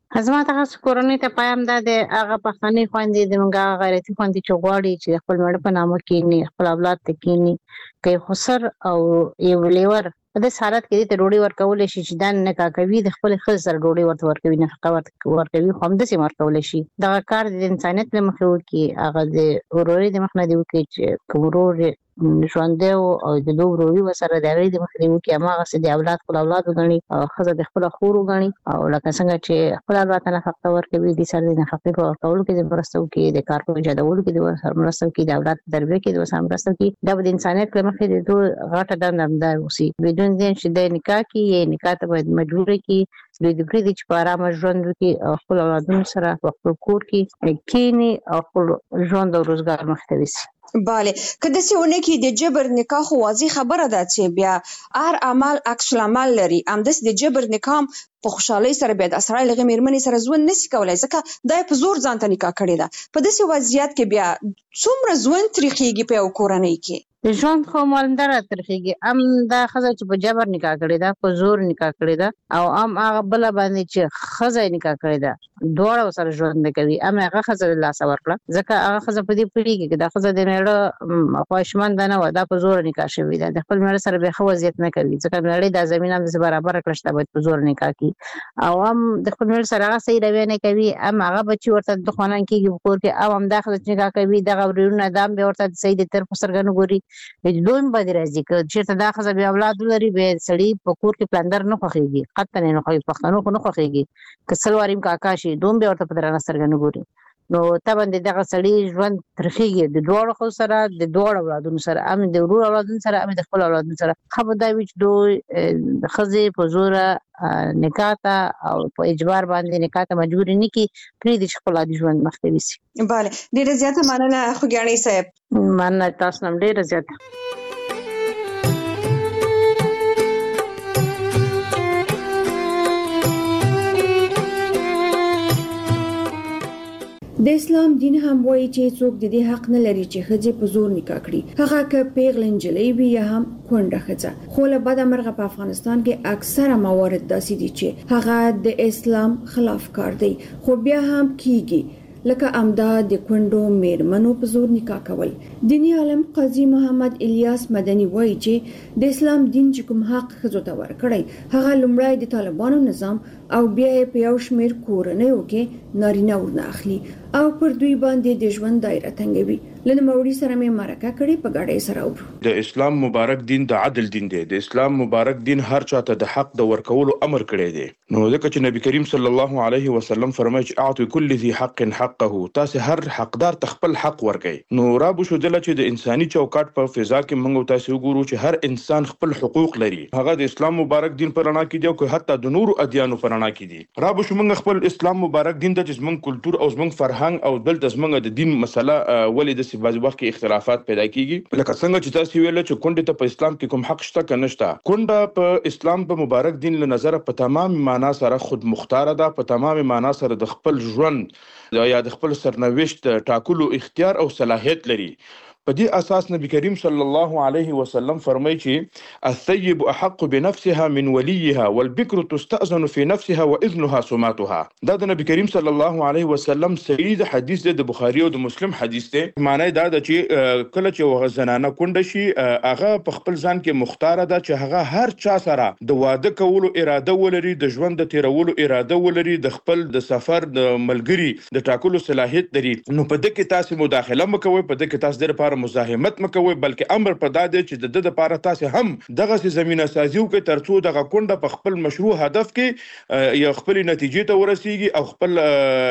زما ته کورنۍ ته پیغام دا دی هغه پښتني خويندې د موږ غیرتي خويندې چې غواړي چې خپل مړ په نامه کې خپل اولاد ته کینی کوي خسر او یو لیور په دې حالت کې ته ډوډۍ ورکول شي چې دان نه کاکوي د خپل خزر سره ډوډۍ ورته ورکوي نه حق ورکوي خو هم د سیمه ورکول شي دا کار د انسانیت له مخې وکي هغه د اوروري د مخ نه دی وکي چې کورور ژوند او د دووري وسره د غړي د مخ دی وکي هغه سي د اولاد خپل اولاد غني او خزر د خپل خور غني او لکه څنګه چې خپل اولاد نه حق ورکوي د سره نه حق ورکول کې د برستو کې د کار په جوړولو کې د سرمرستو کې د اولاد تربیه کې د سرمرستو کې د انسانیت له مخې د دوه غټه دندامدار وسی بدون دین چې د نکاح کې نکاح ته باید مجبور کې د دې پرې د چپارا ژوند کې خپل اولادونو سره خپل کور کې کینی او خپل ژوند او روزګار مخته وسی bale کله چې ونه کې د جبر نکاح واضح خبره ده چې بیا هر عمل عکس العمل لري امدس د جبر نکاح په خوشحالي سره بیا د اسرائیل غمیرمنې سره ژوند نشي کولای ځکه دای په زور ځان ته نکاح کړی ده په داسې وضعیت کې بیا څومره ژوند تاریخيږي په کورنۍ کې د ژوند خو مالندار ترخیږي ام دا خزه چې په جبر نکاح کړی دا په زور نکاح کړی دا او ام هغه بل باندې چې خزه نکاح کړی دا دوړ سره ژوند کوي ام هغه خزه لا سور کړه ځکه هغه خزه په دې پیړي کې دا خزه د نړۍ خواهشمند نه و دا په زور نکاح شوی دا د خپل مړ سره به خوځیت نه کوي ځکه نړۍ د زمينه د برابر کړشته به په زور نکاح کوي او ام د خپل مړ سره هغه صحیح روي نه کوي ام هغه بچي ورته د خوانان کې کور کې او ام داخله نکاح کوي دغه ورونه دام به ورته صحیح د طرف سرګنو ګوري دوم باندې راځي چې دا خزه به اولاد لري به سړی په کور کې پلندر نه خوخيږي قطن نه خوي پښتنو خو نه خوخيږي کسلواریم کاکا شي دوم به ورته په درانه سرګنو ګوري نو تبند دغه سړی ژوند ترخیږي د دوړ خو سره د دوړ اولادونو سره ام د ورور اولادونو سره ام د خپل اولادونو سره خو دا وچ دوی خزه په زور نکاح ته او په اجبار باندې نکاح ته مجبور نه کی پرې د خپل عادي ژوند مخته وسی bale ډیره زیاته مننه خو ګانی صاحب مننه تاسو نم ډیره زیاته د اسلام دین هم وایي چې څوک د دې حق نه لري چې ښځې په زور نکاح کړي هغه که پیغله نجلۍ وي یا هم کونډه ښځه خو له بده مرغه په افغانستان کې اکثره موارد داسې دي چې هغه د اسلام خلاف کار دی خو بیا هم کیږي لکه امدا د کونډو میرمنو په زور نکاح کول دینی عالم قاضي محمد الیاس مدني وایي چې د اسلام دین چې کوم حق ښځو ته ورکړی هغه لومړی د طالبانو نظام او بیا په یو شمېر کورنیو کې نارینه ورنه اخلي او پر دوی باندې د ژوند دایره تنګوي لنه موري سره مې مرکه کړي په غاډې سره وو د اسلام مبارک دین د عدل دین دی د اسلام مبارک دین هر چاته د حق د ورکولو امر کړی دی نو ځکه چې نبی کریم صلی الله علیه وسلم فرمایي چې اعطوا كل ذي حق حقه تاسو هر حقدار تخپل حق ورکړي نو را بو شو دله چې د انساني چوکاټ په فضا کې موږ تاسو وګورو چې هر انسان خپل حقوق لري هغه د اسلام مبارک دین پر رڼا کې دی او حتی د نورو ادیانو پر رڼا کې دی را بو شو موږ خپل اسلام مبارک دین د جسمن کلچر او زمنګ فرهنګ او بل د زمنګ د دین مسله ولې د سیبازي وخت کې اختلافات پیدا کیږي لکه څنګه چې تاسو ویل چې کونډه ته په اسلام کې کوم حق شته کنه شته کونډه په اسلام په مبارک دین له نظر په تمام معنا سره خود مختار ده په تمام معنا سره د خپل ژوند یا د خپل سرنوشت ټاکلو اختیار او صلاحیت لري په دې اساس نبی کریم صلی الله علیه وسلم فرمایي چې الثيب احق بنفسها من وليها والبكر تستأذن في نفسها واذنها سماتها دا د نبی کریم صلی الله علیه وسلم صحیح حدیث د بخاری او د مسلم حدیث دی معنی دا د چې کله چې وغه زنانه کونډه شي هغه په خپل ځان کې مختار ده چې هغه هر چا سره د واده کولو اراده ولري د ژوند د تیرولو اراده ولري د خپل د سفر د ملګری د ټاکلو صلاحیت لري نو په دې کې تاسو مداخله مکوئ په دې کې تاسو د لپاره مزاحمت مکوئ بلکې امر په داده چې د د لپاره تاسو هم دغه زمينه سازي وکړئ ترڅو دغه کونډه په خپل مشروع هدف کې یو خپل نتیجې ته ورسیږي او خپل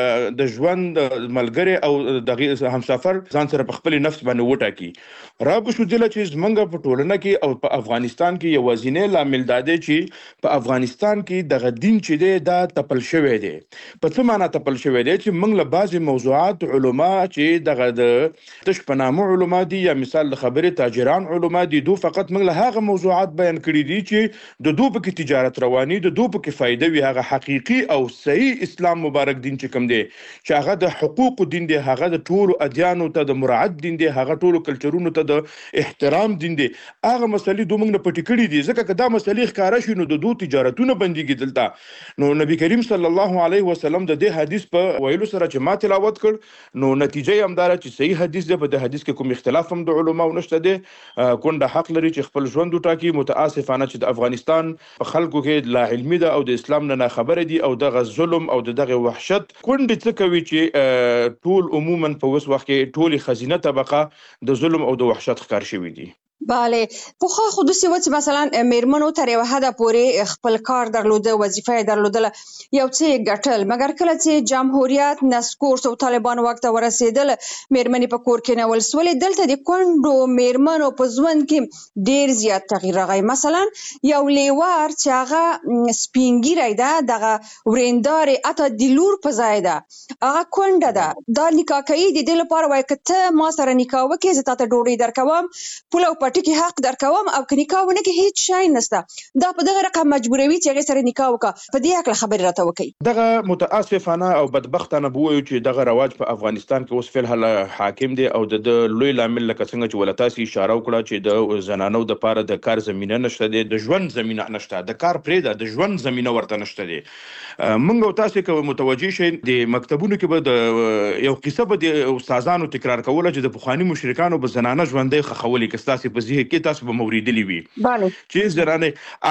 د ژوند ملګری او د همسفر ځان سره په خپل نفس باندې وټاکي را به شو دله چې زمونږ په ټولنه کې او په افغانستان کې یو وزینه لامل داده چې په افغانستان کې دغه دین چې دی دا تپل شوی دی په څه معنی تپل شوی دی چې موږ له بعضي موضوعات علما چې دغه د تشپنامو علما علما دي یا مثال د خبرې تاجران علما دي، دو فقط موږ له هغه موضوعات بیان کړي دي چې د دو پکې تجارت رواني، د دو پکې فائدې وي. هغه حقيقي او صحیح اسلام مبارک دین چې کوم دی چې هغه د حقوق دین دی، هغه د ټولو ادیانو ته د مراعات دین دی، هغه ټولو کلچرونو ته د احترام دین دی. هغه مسلې دوه موږ نه پټې کړي دي، ځکه که دا مسلې ښکاره شي نو د دو تجارتونه بنديږي دلته. نو نبی کریم صلی الله علیه وسلم د دې حدیث په ویلو سره چې ما تلاوت کړ نو نتیجه یې همداره چې صحیح حدیث دی. په د حدیث کې کوم اختلاف هم د علماو نشته دی. کونډه حق لري چې خپل ژوند وټاکي. متاسفانه چې د افغانستان په خلکو کې لا علمي ده او د اسلام نه خبره دي او دغه ظلم او دغه وحشت. کونډه څه کوي چې ټول عموما په اوس وخت کې ټولي خزینه طبقه د ظلم او د وحشت ښکار شوي دي. بله پخوا خو داسې و چې مثلا میرمنو تر یوه حده پورې خپل کار درلوده، وظیفه یې درلودله، یو څه یې ګټل. مګر کله چې جمهوریت نسکور شو، طالبان واک ته ورسېدل، میرمنې په کور کې نول سولې، دلته د کونډو میرمنو په ژوند کې ډېر زیات تغییر راغی. مثلا یو لیوار چې هغه سپین ږیری ده، دغه ورېندارې حتی د لور په ځای ده، هغه کونډه ده، دا نکاح کوي د دې لپاره وایي که ته ما سره نکاح وکړې زه تا ته ډوډۍ درکوم، پوله او ټکی حق درکوم، او که نکاح ونه کړي هیڅ شی نشته. دا په دغه رقم مجبوروي چې هغې سره نکاح وکړه. په دې هکله خبرې راته وکړئ. دغه متاسفانه او بدبختانه به ووایو چې دغه رواج په افغانستان کې اوس فلحال حاکم دی او د لوی لامل لکه څنګه چې ولې تاسې اشاره وکړه چې د زنانو دپاره د کار زمینه نشته دی، د ژوند زمینه نشته، د کار پرېږده د ژوند زمینه ورته نشته دی. موږ او تاسې که متوجه شئ د مکتبونو کې به د یو قصه به د استادانو تکرار کوله چې د پخواني مشرکانو به زنانه ژوندۍ ښخولې، که ستاسې په ذهن کې تاسو به موریدلی وي چې زنانه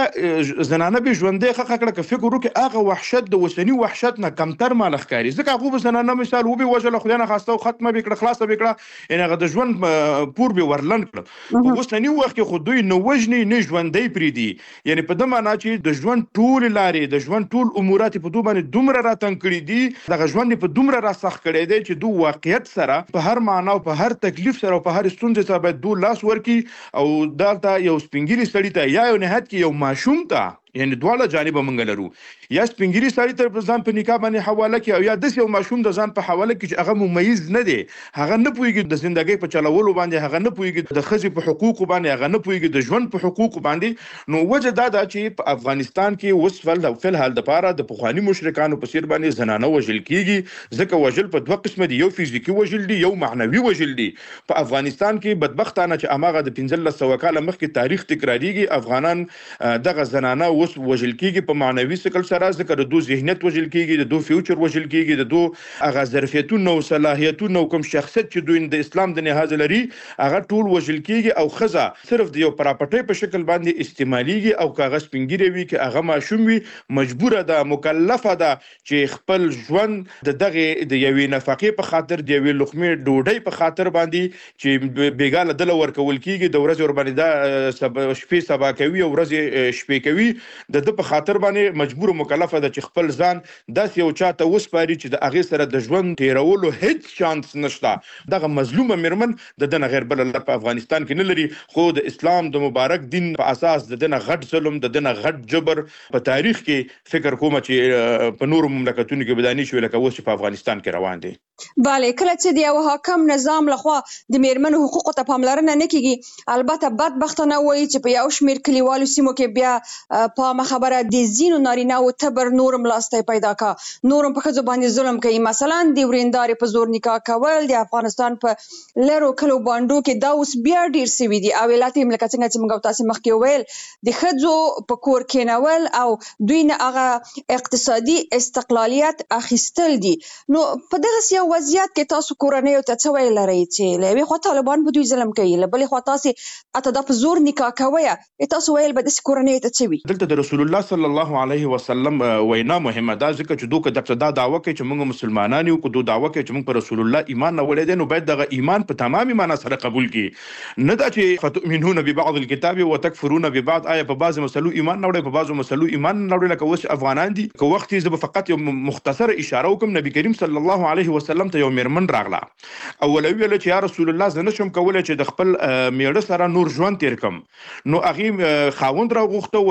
هغه زنانه به ژوندۍ ښخه کړه. که فکر وکړي هغه وحشت د اوسني وحشت نه کمتر ماله ښکاري، ځکه هغوی به زنانه مثال وبې وژله، خدای نه خواسته او ختمه به کړه، خلاصه به کړه، یعنې هغه د ژوند پور به ورلنډ کړه. په اوسني وخت کې خو دوی نه وژني نه ژوندۍ پرېږدي، یعنې په ده معنا چې د ژوند ټولې لارې د ژوند ټول امورات په دوی باندې دومره راتنګ کړي دي، دغه ژوند یې په دومره راسخت کړی دی چې دوی واقعیت سره په هر معنا او په هر تکلیف سره او په هر ستونزې سره باید دوی لاس ورکړي او دلته یو سپینګیري سړي ته یا یو نهایت کې یو ماشوم ته، یعنی دواړه جانبه موږ لرو، یا سپینګیري سړي ته ځان په نکاح باندې حواله کړي او یا داسې یو ماشوم د ځان په حواله کړي چې هغه ممیز نه دی، هغه نه پوهېږي د زندګۍ په چلولو باندې، هغه نه پوهېږي د ښځې په حقوقو باندې، هغه نه پوهېږي د ژوند په حقوقو باندې. نو وجه دا ده چې په افغانستان کې اوس فلحال دپاره د پخواني مشرکانو په څېر باندې زنانه وژل کېږي، ځکه وژل په دوه قسمه دي، یو فزیکي وژل دي، یو معنوي وژل دي. په افغانستان کې بدبختانه چې هماغه د پنځلس سوه کاله مخکې تاریخ تکرارېږي، افغانان دغه زنانه اوس وژل کېږي په معنوي شکل سره، ځکه د دو ذهنیت وژل کېږي، د دو فیوچر وژل کېږي، د دو هغه ظرفیتونه او صلاحیتونه او کوم شخصیت چې دوی د اسلام د لحاظه لري هغه ټول وژل کېږي، او ښځه صرف د یو پراپرټۍ په شکل باندې استعمالېږي، او که هغه سپین ږیری وي که هغه ماشوم وي مجبوره ده، مکلفه ده چې خپل ژوند د دغې د یوې نفقې په خاطر، د یوې لقمې ډوډۍ په خاطر باندې چې بېګا له دله ورکول کېږي، د ورځې ورباندې دا شپې سبا کوي او ورځې شپې کوي، د ده په خاطر باندې مجبور مکلفه ده چې خپل ځان داسې یو چا ته وسپاري چې د هغې سره د ژوند تېرولو هیڅ چانس نشته. دغه مظلومه میرمن د ده نه غیر بله لار په افغانستان کې نه لري، خو د اسلام د مبارک دین په اساس د ده نه غټ ظلم، د ده نه غټ جبر په تاریخ کې فکر کومه چې په نورو مملکتونو کې به دا نه شوي لکه اوس چې په افغانستان کې روان دی. بله کله چې د یو حاکم نظام لخوا د میرمنو حقوقو ته پاملرنه نه کېږي، البته بدبختانه وایي چې په یو شمېر کلیوالو سیمو کې بیا په خبره د ځینو نارینه‌و تبر نورم لاستی پیدا کا، نورم په ښځو باندې ظلم کوي. مثلا د ورېندارې په زور نکاح کول د افغانستان په لرو کلو بانډو کې دا اوس بیا ډېر سوي دي، او ولایت یې لکه څنګه چې موږ او تاسې مخکې وویل د ښځو په کور کېنول او دوی نه هغه اقتصادي استقلالیت اخیستل دي. نو په دغسې یو وضعیت کې تاسو کورنیو ته څه ویل لرئ چې له یوې خوا طالبان به دوی ظلم کوي، له بلې خوا تاسې اته دا په زور نکاح کوئ، تاسو ویل به داسې کورنیو ته څه وي؟ دلته د رسول الله صلی الله علیه وسلم وینا مهمه ده، ځکه چې دوی که دغه دا دعوه کوي چې موږ مسلمانان یو، که دوی دعوه کوي چې موږ په رسول الله ایمان راوړی دی، نو باید دغه ایمان په تمامي معنا سره قبول کړي، نه دا چې فتؤمنون ببعض الکتاب وتکفرون ببعض. آیا په بعضو مسلو ایمان نه وړئ، په بعضو مسلو ایمان نه وړئ، لکه اوس افغانان دي. که وخت یې زه به فقط یو مختصره اشاره وکړم، نبي کریم صلی الله علیه وسلم ته یو میرمن راغله او ولې ویله چې یا رسول الله زه نشم کولی چې د خپل میړه سره نور ژوند تېر کړم. نو هغې خاوند راغوښته، ورته ویله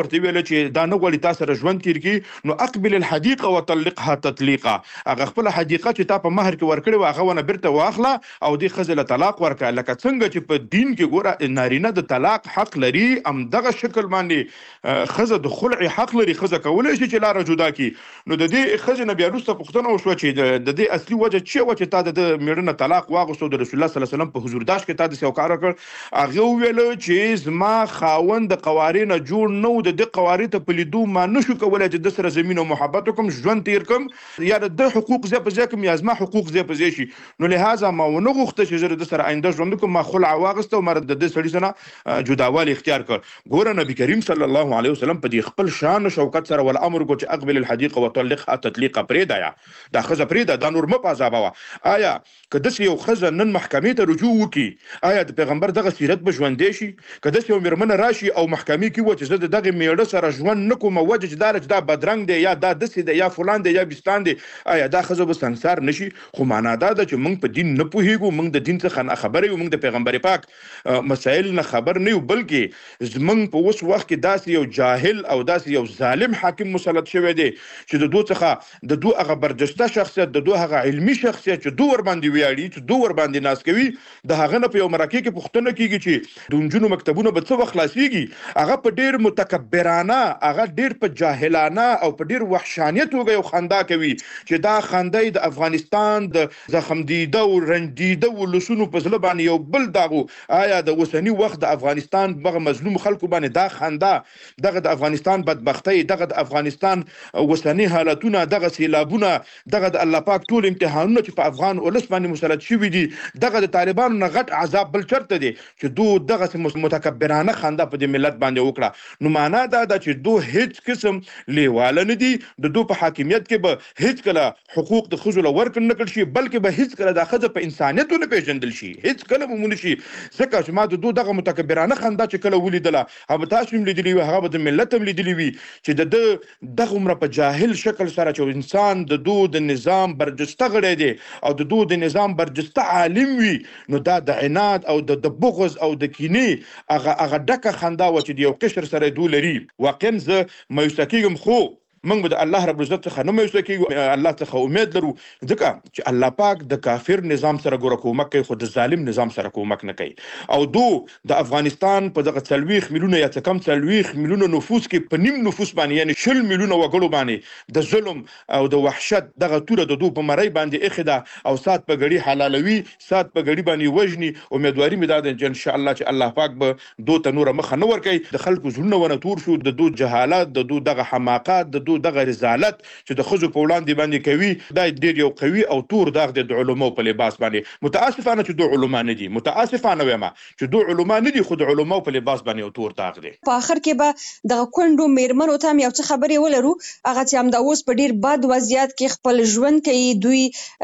چې دا نه غواړي تاسو سره ژوند تیر کړي نو اقبل الحديقه وطلقها تطليقا هغه خپل حدیقه چې تا په مہر کې ورکړي و هغه ونه بیرته واخله او دې ښځې له طلاق ورکړه لکه څنګه چې په دین کې ګوره نارینه د طلاق حق لري همدغه شکل باندې ښځه د خلع حق لري ښځه کولی شي چې لاره جدا کړي نو د دې ښځې نه بیا وروسته پوښتنه وشوه چې د دې اصلي وجه څه وه چې تا د ده مېړه طلاق واغوستو د رسول الله صلی الله علیه وسلم په حضورداشت کې تا داسې یو کار وکړ هغه وویل چې زما خاوند د قوارې نه جوړ نه و د ده قوارې ته په لیدو ما نه شو کولی چې د سره زمین او محبت وکړم ژوند تېر کړم یا د ده حقوق ځای په ځای کړم یا زما حقوق ځای په ځای شي نو لهذا ما ونه غوښته چې زه د سره آینده ژوند وکړم ما خلع واغسته او ما د دې سړي سره جداوالی اختیار کړ ګوره نبي کریم صلی الله علیه وسلم په دې خپل شان او شوکت سره والامر کو چې اقبل الحديقه وطلقها تطليقا پرېږده دا ښځه پرېږده دا نور مه په عذابوه آیا که داسې یو ښځه نن محکمې ته رجوع وکړي آیا د پیغمبر دغه سیرت به ژوندی شي که داسې یو مېرمنه راشي او محکمې کې وه چې زه د دغې مېړه سره ژوند نه کوم وجه چې دا چې دا بدرنګ دی یا دا داسې دی یا فلان دی یا بستان دی آیا دا ښځه به سنګسار نه شي خو معنا دا ده چې موږ په دین نه پوهېږو موږ د دین څخه ناخبره یو موږ د پیغمبر پاک مسایل نه خبر نه یو بلکې زموږ په اوس وخت کې داسې یو جاهل او داسې یو ظالم حاکم مسلط شوی دی چې د دوی څخه د دوی هغه برجسته شخصیت د دوی هغه علمي شخصیت چې دوی ورباندې ویاړي چې دوی ورباندې ناز کوي د هغه نه په یو مرکې کې پوښتنه کېږي چې د نجونو مکتبونه به څه وخت خلاصېږي هغه په ډېر متکبرانه هغه ډېر په جاهلانه او په ډېر وحشانیه توګه یو خندا کوي چې دا خندا د افغانستان د زخمدیده او رنجیده ولسونو په زړه باندې یو بل داغو آیا د اوسني وخت د افغانستان دغه مظلوم خلکو باندې دا خندا دغه د افغانستان بدبختۍ دغه د افغانستان اوسني حالتونه دغه سیلابونه دغه د الله پاک ټول امتحانونه چې په افغان ولس باندې مسلط شوي دي دغه د طالبانو نه غټ عذاب بل چرته دی چې دو دغه متکبرانه خندا په دې ملت باندې وکړه نو معنا دا ده چې دو هیڅ قسم لیواله نه دي د دو په حاکمیت کې به هیڅ کله حقوق د ښځو له ورکړل نه کړل شي بلکې به هیڅ کله دا ښځه په انسانیت ونه پېژندل شي هیڅ کله به ونه شي ځکه چې ما د دو دغه متکبرانه خندا چې کله ولیدله هغه تاسو هم لیدلي وي هغه به د ملت هم لیدلي وي چې د ده دغه عمره په جاهل شکل سره چې انسان د دو د نظام برجسته غړی دی او د دو د نظام برجسته عالم وي نو دا د عناد او د بغض او د کینې هغه هغه ډکه خندا و چې د یو قشر سره دو لري واقعا زه مایوسه کېږم خو موږ به د الله رب العزت څخه نه مایوسه کېږو الله څخه امید لرو ځکه چې الله پاک د کافر نظام سره ګوره کومک کوي خو د ظالم نظام سره کومک نه کوي او دو د افغانستان په دغه څلوېښت میلیونه یا څه کم څلوېښت میلیونه نفوس کې په نیم نفوس باندې یعنې شل میلیونه وګړو باندې د ظلم او د وحشت دغه توره د دو په مرۍ باندې ایښې ده او سات په ګړي حلالوي سات په ګړي باندې وژني امیدواري مې دا ده چې انشاءالله چې الله پاک به دو ته نوره مخه نه ورکوي د خلکو زړونه ونه تور شو د دو جهالت د دو دغه حماقات د دو دغه رسالت چې د ښځو په وړاندې باندې کوي دا ډېر یو قوي او تور داغ دی د علماو په لباس باندې متاسفانه چې دو علما نه دي متاسفانه وایم چې دو علما نه دي خو د علماو په لباس باندې یو تور داغ دی په آخر کې به دغه کونډو میرمنو ته هم یو څه خبرې ولرو هغه چې همدا اوس په ډېر بد وضعیت کې خپل ژوند کوي دوی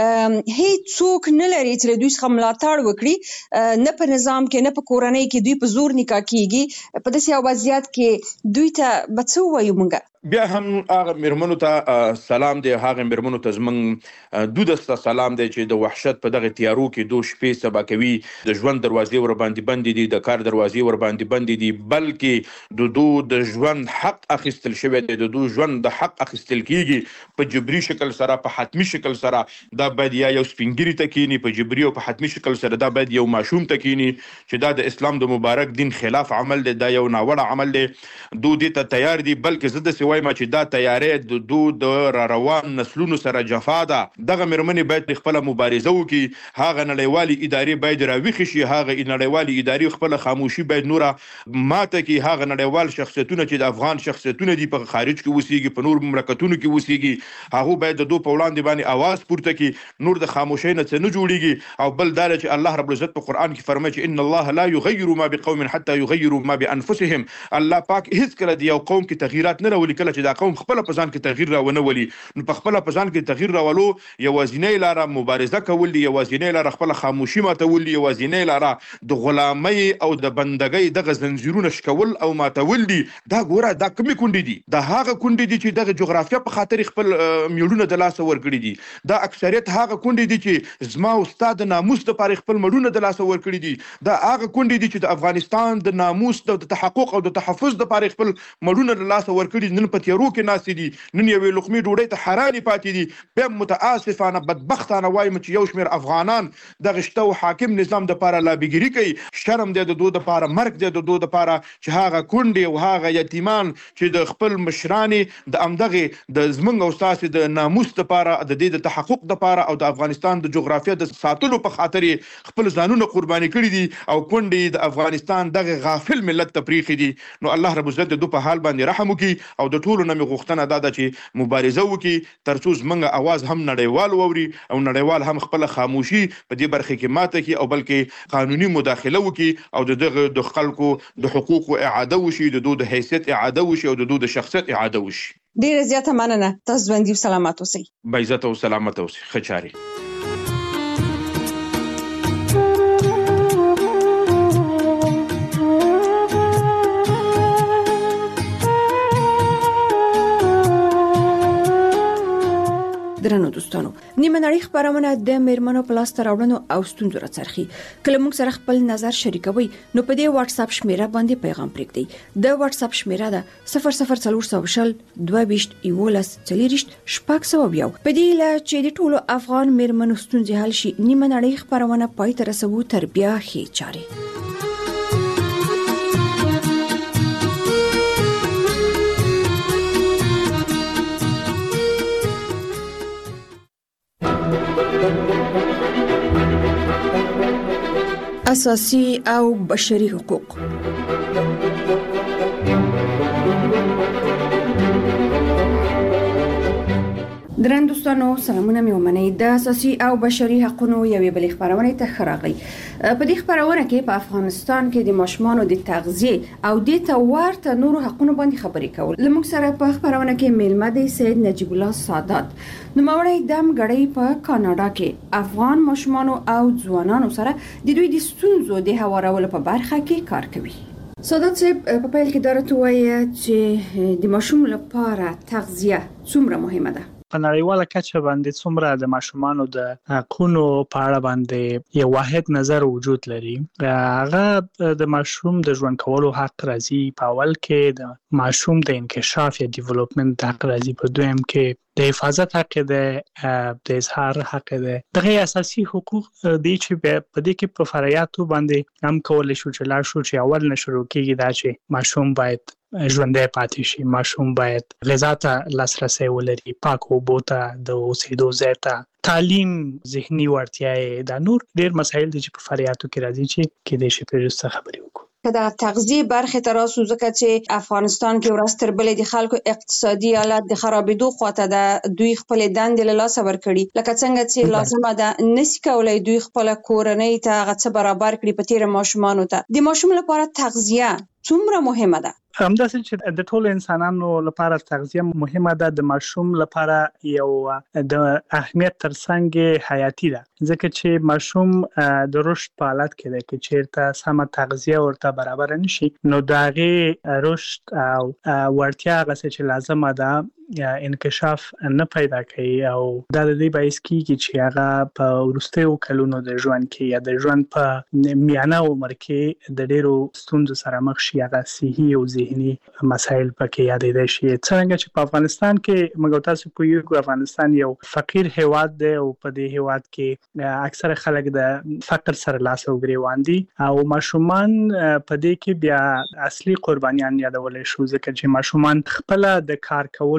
هیڅ څوک نه لري چې دوی څخه ملاتړ وکړي نه په نظام کې نه په کورنۍ کې دوی په زور نکاح کېږي په داسې یو وضعیت کې دوی ته به څه ووایو موږ بیا هم هغه میرمنو ته سلام دی هغه میرمنو ته زمونږ دودسته سلام دی چې د وحشت په دغه تیارو کې دو شپې سبا کوي د ژوند دروازې ور باندې بندې دي د کار دروازې ور باندې بندې دي بلکې د دو د ژوند حق اخیستل شوی دی د دو ژوند د حق اخیستل کیږي په جبري شکل سره په حتمی شکل سره دا باید یا یو سپینګری ته کینی په جبري او په حتمی شکل سره دا باید یو ماشوم ته کینی چې دا د اسلام د مبارک دین خلاف عمل دی دا یو ناوړه عمل دی دو دې ته تیار دي بلکې زه داسې وایم چې دا تیارې د دو د را روان نسلونو سره جفا ده دغه مېرمنې باید خپله مبارزه وکړي هغه نړیوالې ادارې باید راویښې شي هغه نړیوالې ادارې خپله خاموشي باید نوره ماته کړي هغه نړیوال شخصیتونه چې د افغان شخصیتونه دي په خارج کې اوسېږي په نور مملکتونو کې اوسېږي هغوی باید د دو په وړاندې باندې اواز پورته کړي نور د خاموشۍ نه څه نه جوړېږي او بل دا چې الله رب العزت په قرآن کې فرمایي چې ان الله لا یغیر ما بقوم حتى یغیروا ما بانفسهم الله پاک هیڅ کله د یو قوم کې تغییرات نه راولي کله چې دا قوم خپل په ځان کې تغییر راونه ولي نو په خپل په ځان کې تغییر راولو یوازینۍ لاره مبارزه کول دي یوازینۍ لاره خپل خاموشي ماتول دي یوازینۍ لاره د غلامۍ او د بندګۍ دغه زنجیرونه شکول او ماتول دي دا ګوره دا کومې کونډې دي دا هغه کونډې دي چې دغه جغرافیه په خاطر خپل میړونه د لاسه ورکړي دي دا اکثریت هغه کونډې دي چې زما او ستا د ناموس دپاره خپل مړونه د لاسه ورکړي دي دا هغه کونډې دي چې د افغانستان د ناموس د تحقق او د تحفظ دپاره خپل مړونه د لاسه ورکړي نن په تیارو کې ناستې دي نن یوې لقمې ډوډۍ ته حرانې پاتې دي بیا متاسفانه بدبختانه وایم چې یو شمېر افغانان دغه شته او حاکم نظام دپاره لابیګري کوي شرم دی د دوی دپاره مرګ دی د دوی دپاره چې هغه کونډې او هغه یتیمان چې د خپل مشرانې د همدغې د زمونږ او ستاسې د ناموس دپاره د دې د تحقق دپاره او د افغانستان د جغرافیه د ساتلو په خاطر خپل ځانونه قرباني کړي دي او کونډې د افغانستان دغه غافل ملت ته پریښي دي نو الله رب عزت د دوی په حال باندې رحم وکړي او د ټولو نه مې غوښتنه دا ده چې مبارزه وکړي تر څو زموږ اواز هم نړیوال واوري او نړیوال هم خپله خاموشي په دې برخه کې ماته کړي او بلکې قانوني مداخله وکړي او د دغه د خلکو د حقوقو اعاده وشي د دوی د حیثیت اعاده وشي او د دوی د شخصیت اعاده وشي ډیره زیاته مننه تاسو باندې سلامات اوسئ با عزت او سلامت اوسئ ښه چاري درنو دوستانو نیمه نړۍ خبرونه د میرمنو په لاس راوړنو او ستونزو راڅرخي کله موږ سره خپل نظر شریکوي نو په دې واتس اپ شمیره باندې پیغام پرېږدئ د واتس اپ شمیره ده صفر صفر څلور شل دوه ویشت یولس څلوېښت شپږ سوه یو په دې له چې د ټولو افغان میرمنو ستونزې حل شي نیمه نړۍ خبرونه پای ته رسوو تر بیا ښې چارې اساسي او بشري حقوق درن دوستانو سلامونه مې ومنئ د اساسي او بشري حقوقو یوې بلې خبرونه ته خراغلی په دې خبرونه کې په افغانستان کې د ماشومانو د تغذیه او د تورته نورو حقوقو باندې خبرې کول لمږ سره په خبرونه کې میلمه دی سید نجیب الله سادات نوموړی دم غړی په کاناډا کې افغان ماشومانو او ځوانانو سره د دوی د ستونزو د هوارولو په برخه کې کار کوي سادات صاحب په پیل کې درته وایي چې د ماشوم لپاره تغذیه څومره مهمه ده په نړیواله کچه باندې څومره د ماشومانو د حقونو په اړه باندې یو واحد نظر وجود لري هغه د ماشوم د ژوند کولو حق راځي په اول کې د ماشوم د انکشاف یا ډیولپمنت حق راځي په دویم کې د حفاظت حق ده د اظهار حق ده دغه اساسي حقوق دي چې په دې کې په فرایاتو باندې هم کول شو چې لا شو چې اول نشو کېږي دا چې ماشوم باید ژوندۍ پاتې شي ماشوم باید غذا ته لاسرسی ولري پاک اوبو ته د اوسېدو ځای ته تعلیم ذهني وړتیاوې دا نور ډېر مسایل دي چې په فرایاتو کې راځي چې کېدای شي پرې وروسته خبرې وکړو که د تغذیه برخه تراسو ځکه چې افغانستان کې ورځ تر بلې د خلکو اقتصادي حالت د خرابېدو خواته د دوی خپل دندې له لاسه ورکړي لکه څنګه چې لازمه ده نسی کولای دوی خپل کورنۍ ته هغه څه برابر کړي په تیر ماشومانو ته د ماشوم لپاره تغذیه څومره مهمه ده همداسې چې د ټولو انسانانو لپاره تغذیه مهمه ده د ماشوم لپاره یو د اهمیت ترڅنګ حیاتي ده ځکه چې ماشوم د رشد په حالت کې ده چې چیرته سمه تغذیه ورته برابر نشي نو د هغې رشد او وړتیا هغه څه چې لازمه ده انکشاف نه پیدا کوي او دا د دې باعث کیږي چې هغه په وروستیو کلونو د ژوند کې یا د ژوند په میانه عمر کې د ډېرو ستونزو سره مخ شي هغه صحي او ذهني مسایل پکې یادېدای شي څنګه چې په افغانستان کې موږ تاسو پوهیږو افغانستان یو فقیر هیواد دی او په دې هیواد کې اکثره خلک د فقر سره لاس او ګریوان دي او ماشومان په دې کې بیا اصلي قربانیان یادول شو ځکه چې ماشومان خپل د کار کولو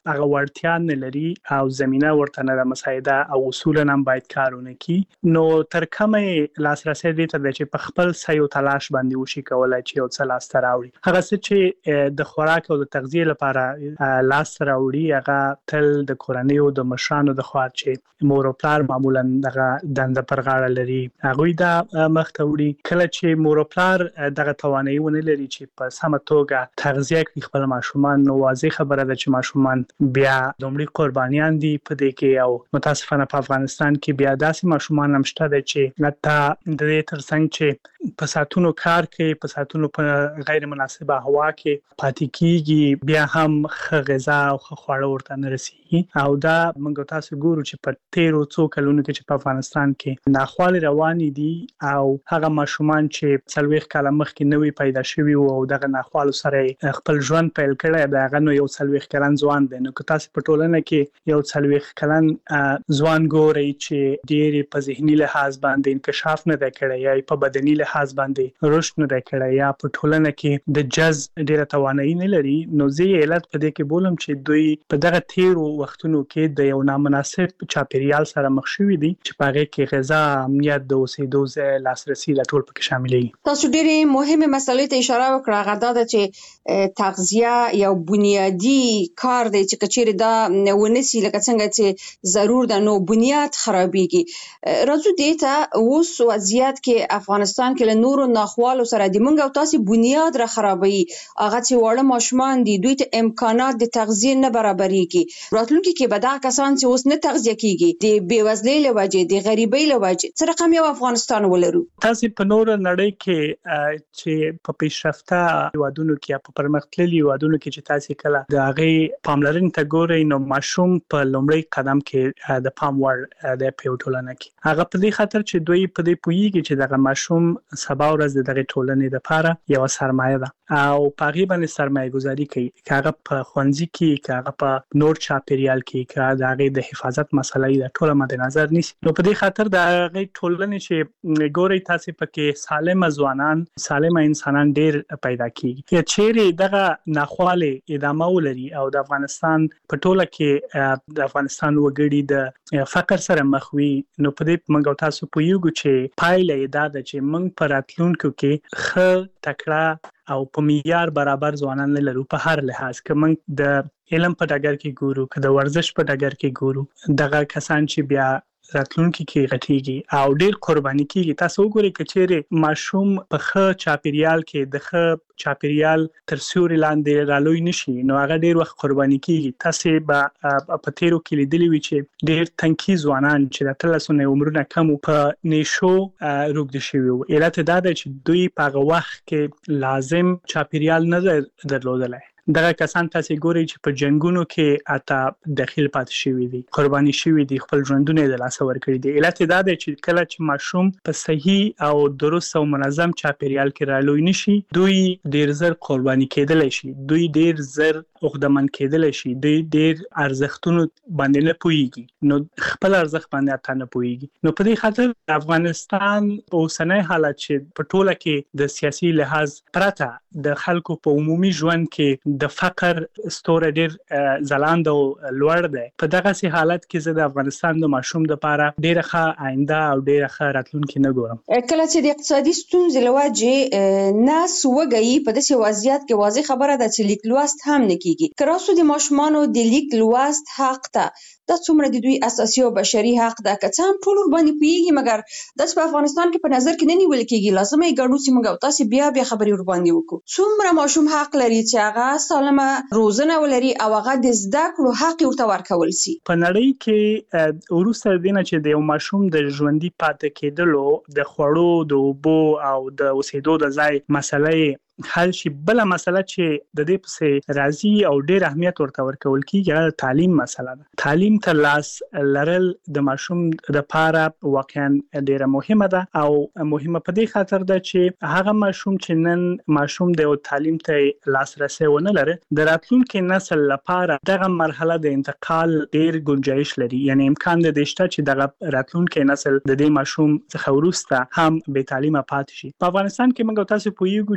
هغه وړتیا نه لري او زمينه ورته نه مساعده او اصولا هم باید کارونه کی نو تر کومه لاسرسي دي ته چې په خپل سيو تلاش باندې وشي کولای چې یو څه لاس راوړي هغه څه چې د خوراک او د تغذیه لپاره لاس راوړي هغه تل د کورنیو د مشرانو د خوا چې مور او پلار معمولا دغه دنده پر غاړه لري هغه دا مخته وړي کله چې مور او پلار دغه توانایي ونه لري چې په سمه توګه تغذیه کوي خپل ماشومان نو واضح خبره ده چې ماشومان بیا دومره قربانيان دي په دې کې او متاسفانه په افغانستان کې بیا داسې ماشومان هم شته چې حتی د دې ترڅنګ چې په ساتونو کار کوي په ساتونو په غیر مناسبه هوا کې پاتې کیږي بیا هم غذا او خواړه ورته نه رسیږي او دا موږ تاسو ګورو چې په تیرو څو کلونو کې چې په افغانستان کې ناخوالې روانې دي او هغه ماشومان چې څلويخ کاله مخکې نوې پیدا شوي او دغه ناخوالو سره خپل ژوند پیل کړی دا غنو یو څلويخ کلن ځوان دی نو که تاسو په ټولنه کې یو څلويخ کلن ځوان ګوري چې ډېر په ذهني لحاظ باندې انکشاف نه دی کړی یا په بدني لحاظ باندې رشد نه دی کړی یا په ټولنه کې د جز ډېر توانایي نه لري نو زه علت په دې کې بولم چې دوی په دغه تیرو وختونو کې د یو نامناسب چاپیریال سره مخ شوي دي چې په هغه کې غذا امنیت د اوسېدو ځای لاسرسي د ټول پکې شامل دي تاسو ډېرې مهمه مسلې ته اشاره وکړه غدا د چې تغذیه یو بنیادی کار دی چې کچېره دا ونسي لکه څنګه چې ضرور ده نو بنیاد خرابېږي راځو دې ته اوس وضعیت کې افغانستان کې له نورو ناخوالو سره د منګ او تاسو بنیاد را خرابوي هغه چې وړه ماشومان دي دوی ته امکانات د تغذیه نه برابرېږي راتلونکي کې به دا کسان چې اوس نه تغذیه کیږي د بیوزلۍ له وجې د غریبۍ له وجې څه رقم یو افغانستان ولرو تاسو په نور نړۍ کې چې په پیشرفته هیوادونو کې په پرمختللي هیوادونو کې چې تاسو کله د هغه پاملرنې ته ګورئ نو ماشوم په لومړی قدم کې د پام وړ د پیوټولنه کې هغه په دې خاطر چې دوی په دې پوهیږي چې دغه ماشوم سبا ورځ دغه ټولنې لپاره یو سرمایه ده او په هغه باندې سرمایه گذاري کوي هغه په خوندزي کې هغه په نور چاپیریال کې هغه د هغه د حفاظت مسلې د ټوله مد نظر نیسي نو په دې خاطر د هغه ټولنې چې ګوري تاسو پکې سالم ځوانان سالم انسانان ډېر پیدا کیږي چې دغه ناخواله ادامه ولري او د افغانستان په ټوله کې د افغانستان وګړي د فقر سره مخ وي نو په دې موږ تاسو په یو چې پایله دا ده چې موږ پر راتلونکو کې خ تکړه او په معیار برابر ځوانان لرو په هر لحاظ که موږ د علم په ډګر کې ګورو که د ورزش په ډګر کې ګورو دغه کسان چې بیا راتلونکي کې غټيږي او ډېر قرباني کیږي تاسو وګورئ کچېره ماشوم په ښه چاپیریال کې د ښه چاپیریال تر سیوري لاندې رالوي نشي نو هغه ډېر وخت قرباني کیږي تاسو به په تیرو کې لیدلی وي چې ډېر تنکي ځوانان چې د تلسونه عمرونه کم په نشو روغ دي شوی علت دا ده چې دوی په وخت کې لازم چاپیریال نه درلودلای دغه کسان تاسو ګورئ چې په جنگونو کې اته داخل پاتې شوی دي قرباني شوی دي خپل ژوندونه د لاس ور کړی دي علت دا ده چې کله چې ماشوم په صحیح او درست او منظم چاپیریال کې رالوي نشي دوی ډیر زر قرباني کېدل شي دوی ډیر زر عقدمن کېدل شي دوی ډیر ارزښتونو باندې نه پويږي نو خپل ارزښت باندې اته نه پويږي نو په دې خاطر افغانستان په اوسنۍ حالت چې په ټوله کې د سیاسي لحاظ پرته د خلکو په عمومي ژوند کې د فقر ستوره ډیر ځلاند او لوړ دی په دغه سي حالت کې زه د افغانستان د ماشوم لپاره ډیره ښه آینده او ډیره ښه راتلونکي نه ګورم کله چې د اقتصادي ستونزې لوجه ناس وګي په داسې وضعیت کې واضح خبره ده چې لیک لوست هم نه کیږي کراسو د ماشومانو د لیک لوست حق ته دا څومره د دوی اساسي او بشري حق ده که څه هم ټول باندې پیږي مګر د افغانستان کې په نظر کې نه نیول کیږي لازمه یې ګڼو چې موږ تاسو بیا بیا خبري ور باندې وکړو څومره ماشوم حق لري چې هغه سالمه روزنه ولري او هغه د زده کړو حق ورته ورکول سي په نړۍ کې وروسته دینه چې د یو ماشوم د ژوندۍ پاتې کېدلو د خوړو د اوبو او د اوسېدو د ځای مسلې حل شي بل مسله چې د دې په راضي او ډېر اهمیت ورته ورکول کیږي تعلیم مسله ده تعلیم ته لاس لرل د ماشوم لپاره واقعا ډېره مهمه ده او مهمه په دې خاطر ده چې هغه ماشوم چې نن ماشوم د تعلیم ته لاسرسي ونه لري د راتلونکي نسل لپاره دغه مرحله د انتقال ډېر گنجائش لري یعنی امکان د دې شته چې دغه راتلونکي نسل د دې ماشوم څخه ورسته هم به تعلیم پاتې شي په افغانستان کې موږ تاسو پوهیږو چې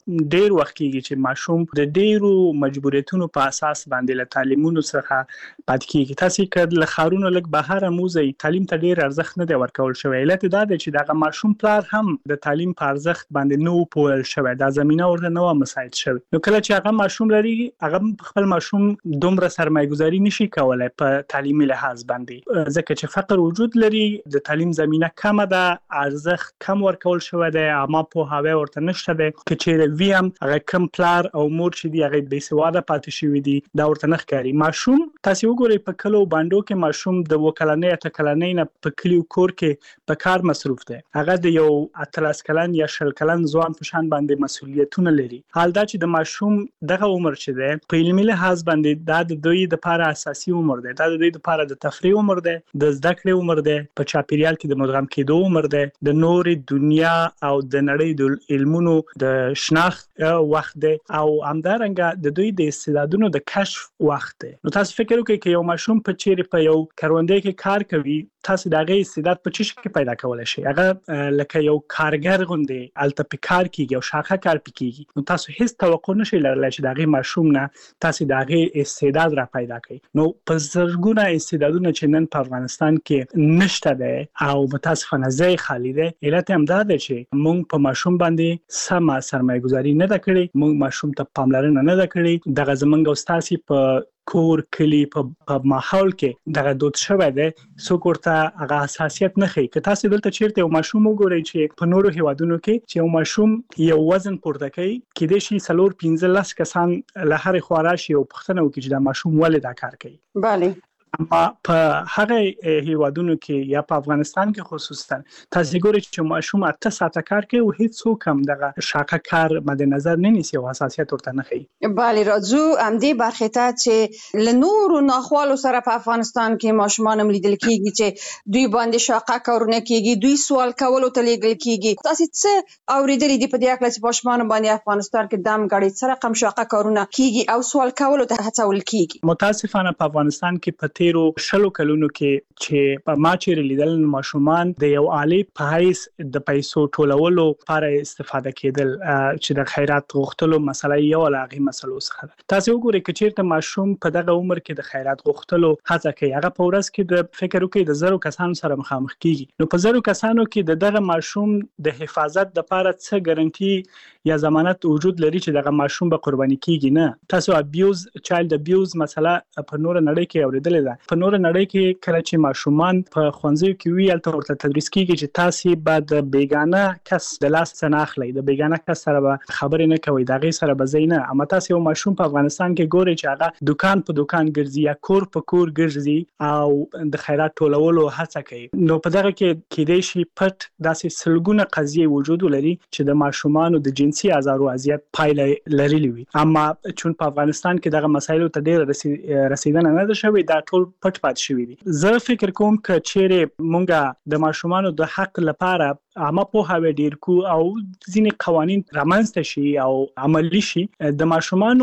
ډیر وخت کېږي چې ماشوم د ډیرو مجبوریتونو په اساس باندې له تعلیمونو څخه پاتې کېږي. تاسو کله له خارونو لګ بهر موزي تعلیم ته ډیر ارزښت نه دی ورکول شوی. علت دا دی چې دغه ماشوم پلار هم د تعلیم په ارزښت باندې نو پوهل شوی، دا زمينه ورته نو مساعد شوی. نو کله چې هغه ماشوم لري هغه خپل ماشوم دومره سرمایه‌گذاري نشي کولای په تعلیمي لحاظ باندې، ځکه چې فقر وجود لري، د تعلیم زمينه کم ده، ارزښت کم ورکول شوی دی، اما په هاوی ورته نشته دی. کچېره وی هم هغه کم پلار او مور چې دی هغه بې سواده پاتې شوی دی، دا ورته نه ښکاري. ماشوم تاسو وګورئ په کلو باندې کې ماشوم د وکلنۍ ته کلنۍ نه په کلیو کور کې په کار مصروف دی، هغه د یو اتلس کلن یا شل کلن ځوان په شان باندې مسؤلیتونه لري. حال دا چې د ماشوم دغه عمر چې دی په علمي لحاظ باندې دا د دوی د لپاره اساسي عمر دی، دا د دوی لپاره د تفریح عمر دی، د زده کړې عمر دی، په چاپیریال کې د مدغم کېدو عمر دی، د نورې دنیا او د نړۍ د علمونو د شناخت وخت دی، او همدارنګه د دوی د استعدادونو د کشف وخت دی. نو تاسو فکر وکړئ چې یو ماشوم په چیرې په یو کروندې کې کار کوي، تاسو دغه استعداد په چی شي پیدا کولای شي؟ هغه لکه یو کارګر غوندي الته په کار کیږي او شاخه کار پکېږي. نو تاسو هیڅ توقع نشئ لرلای چې دغه ماشوم نه تاسو دغه استعداد را پیدا کړئ. نو په زرګونه استعدادونه چې نن په افغانستان کې نشته ده او متاسفانه ځای خالی ده، علت هم دا ده چې موږ په ماشوم باندې سم سرمایه گذاري نه ده کړې، موږ ماشوم ته پاملرنه نه ده کړې. دغه زمونږ استاد په کور کلی په ماحول کې دغه دود شوی دی، څوک ورته هغه حساسیت نه ښيي. که تاسو دلته چیرته یو ماشوم وګورئ چې په نورو هیوادونو کې چې یو ماشوم یو وزن پورته کوي، کېدای شي څلور پنځه لس کسان له هرې خوا راشي او پوښتنه وکړي چې دا ماشوم ولې دا کار کوي. بله. اما په هغه هیوادونو کې یا په افغانستان کې خصوصا تاسو ګورئ چې ماشوم اته ساعته کار کوي او هیڅ څوک هم دغه شاقه کار مد نظر نه نیسي او حساسیت ورته نه ښيي. بله، راځو همدې برخې ته چې له نورو ناخوالو سره په افغانستان کې ماشومان هم لیدل کېږي چې دوی باندې شاقه کارونه کېږي، دوی سوال کولو ته لیږل کېږي. تاسو څه اورېدلي دي په دې اړه چې ماشومان باندې افغانستان کې دم غړي څه رقم شاقه کارونه کېږي او سوال کولو ته هڅول کېږي؟ متاسفانه په افغانستان کې په تیرو شلو کلونو کې چې په ما چیرې لیدل ماشومان د یو عالی په حیث د پیسو ټولولو لپاره استفاده کېدل، چې د خیرات غوښتلو مسله یو لاغي مسلو څخه. تاسو وګورئ چې چیرته ماشوم په دغه عمر کې د خیرات غوښتلو هڅه کوي، هغه په ورځ کې د فکر وکړي د زرو کسانو سره مخامخ کیږي. نو په زرو کسانو کې د دغه ماشوم د حفاظت لپاره څه ګارانټي یا ضمانت وجود لري چې دغه ماشوم به قرباني کیږي؟ نه. تاسو ابیوز چایلډ ابیوز مسله په نور نړۍ کې اوریدلې ده. په نور نړۍ کې کله چې ماشومان په ښوونځیو کې وی الته ورته تدریس کیږي چې تاسو به د بیگانه کس د لاس څخه اخلي، د بیگانه کس سره به خبرې نه کوي، دغه سره به زینه. اما تاسو یو ماشوم په افغانستان کې ګوري چې هغه دکان په دکان ګرځي یا کور په کور ګرځي او د خیرات ټولولو هڅه کوي. نو په دغه کې کېدای شي پټ داسې سلګونه قضیې وجود لري چې د ماشومانو د جنسي آزار او اذیت پایله لري وي. اما چون په افغانستان کې دغه مسایلو ته ډېر رسیدنه نه ده شوې، دا ټول پټ پات شوی دي. زه فکر کوم چې چیرې مونږه د ماشومانو د حق لپاره عامه پوهاوی ډیر کو او ځینې قوانین رامنځته شي او عملی شي د ماشومانو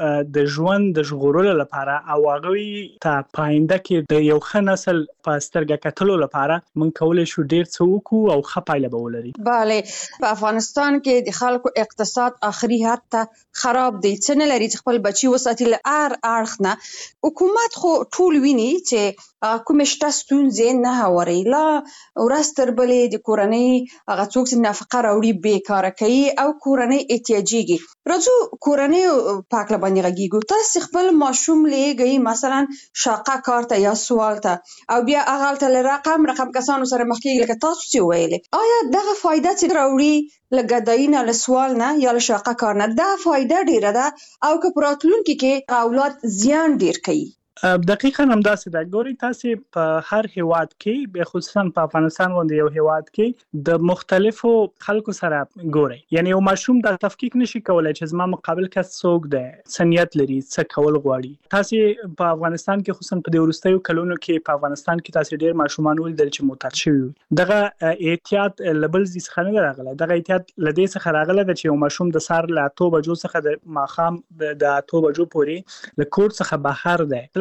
د ژوند د ژغورلو لپاره او هغوی ته پاینده کې د یو ښه نسل په سترګه کتلو لپاره مونږ کولی شو ډیر څه وکړو او ښه پایله به ولري. بله، په افغانستان کې د خلکو اقتصاد آخري حد ته خراب دی، څه نه لري چې خپل بچي وساتي. له هر اړخ نه حکومت خو ټول ویني چې کومې شته ستونزې نه هواري، لا ورځ تر بلې د کورنۍ هغه څوک چې نفقه راوړي بیکاره کوي او کورنۍ احتیاجېږي. راځو کورنۍ پاکله باندې غږیږو. تاسو خپل ماشوم لیږئ مثلا شاقه کار ته یا سوال ته او بیا هغه هلته له رقم رقم کسانو سره مخ کېږي لکه تاسو چې وویلې، آیا دغه فایده چې راوړي له ګدایي نه، له سوال نه یا له شاقه کار نه، دا فایده ډېره ده او که په راتلونکي کې اولاد زیان ډېر کوي؟ دقیقاً همداسې ده. ګورئ تاسو په هر هیواد کې به خصوصا په افغانستان باندې یو هیواد کې د مختلفو خلکو سره ګورئ، یعنی یو ماشوم د تفکیک نشي کولای چې زما مقابل کس څوک دی، څه نیت لري، څه کول غواړي. تاسو په افغانستان کې خصوصا په دې وروستیو کلونو کې په افغانستان کې تاسو ډېر ماشومان ولیدل چې معتاد شوي. دغه احتیاط لبل ځای څخه نه راغلی، دغه احتیاط لدې څخه راغلی چې یو ماشوم د سهار له اتو بجو څخه د ماښام د اتو بجو پورې له کور څخه بهر دی.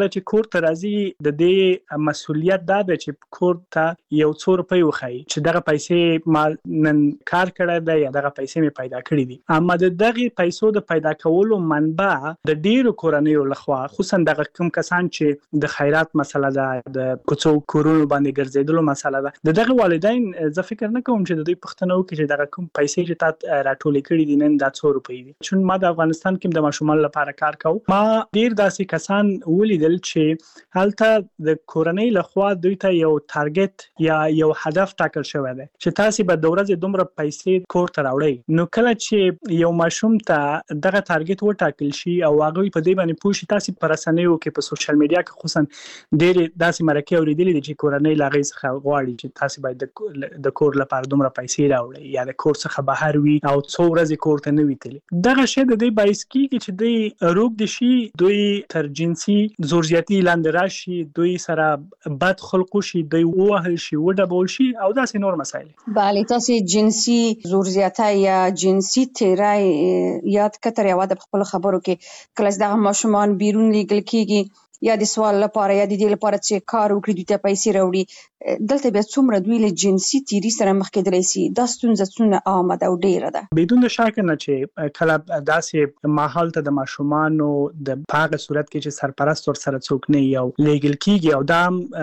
کله چې کور ته راځي د دې مسولیت دا ده چې کور ته یو څو روپۍ وخی چې دغه پیسې ما نن کار کړی دی یا دغه پیسې مې پیدا کړې دي. اما د دغه پیسو د پیدا کولو منبع د ډیرو کورنیو لخوا خصوصا دغه کوم کسان چې د خیرات مسله ده د کوڅو کورونو باندې ګرځیدلو مسله ده د دغه والدین زه فکر نه کوم چې د دوی پښتنه وکړي چې دغه کوم پیسې چې تا راټولې کړې دي نن دا څو روپۍ دي. چون ما د افغانستان کې د ماشومان لپاره کار کوم ما ډیر داسې کسان ولیدل چې هلته د کورنۍ لخوا دوی ته یو ټارګټ یا یو هدف ټاکل شوی دی چې تاسو به د ورځې دومره پیسې کور ته راوړئ. نو کله چې یو ماشوم ته دغه ټارګټ وټاکل شي او هغه په دې باندې پوه شي تاسو پر رسنیو کې په سوشل میډیا کې خصوصا ډېر داسې مرکه اوریدلې دي چې کورنۍ لاغې څخه غواړي چې تاسو باید د کور لپاره دومره پیسې راوړئ یا د کور څخه بهر وي او څو ورځې کور ته نه وي تللی. دغه شی د دې باعث کیږي چې دوی روغ دي شي دوی تر جنسي زورزیاتي لاندې راشي دوی سره بد خلق شي دوی وهل شي وډبول شي او داسې نور مسایل. بله تاسو جنسي زورزیاتي یا جنسي تیرای یاد کتر یا د خپل خبرو کې کله دغه ماشومان بیرون لیږل کیږي یا د سوال لپاره یا د دې لپاره چې کار وکړي دوی ته پیسې راوړي دلته بیا څومره دوی له جنسي تیری سره مخ کېدلی شي دا ستونزه څونه عامه ده او ډیره ده. بدون شک نه چې کله داسې ماحول ته د ماشومانو د هغه صورت کې چې سرپرست ور سره څوک نه یو لیګل کیږي او دا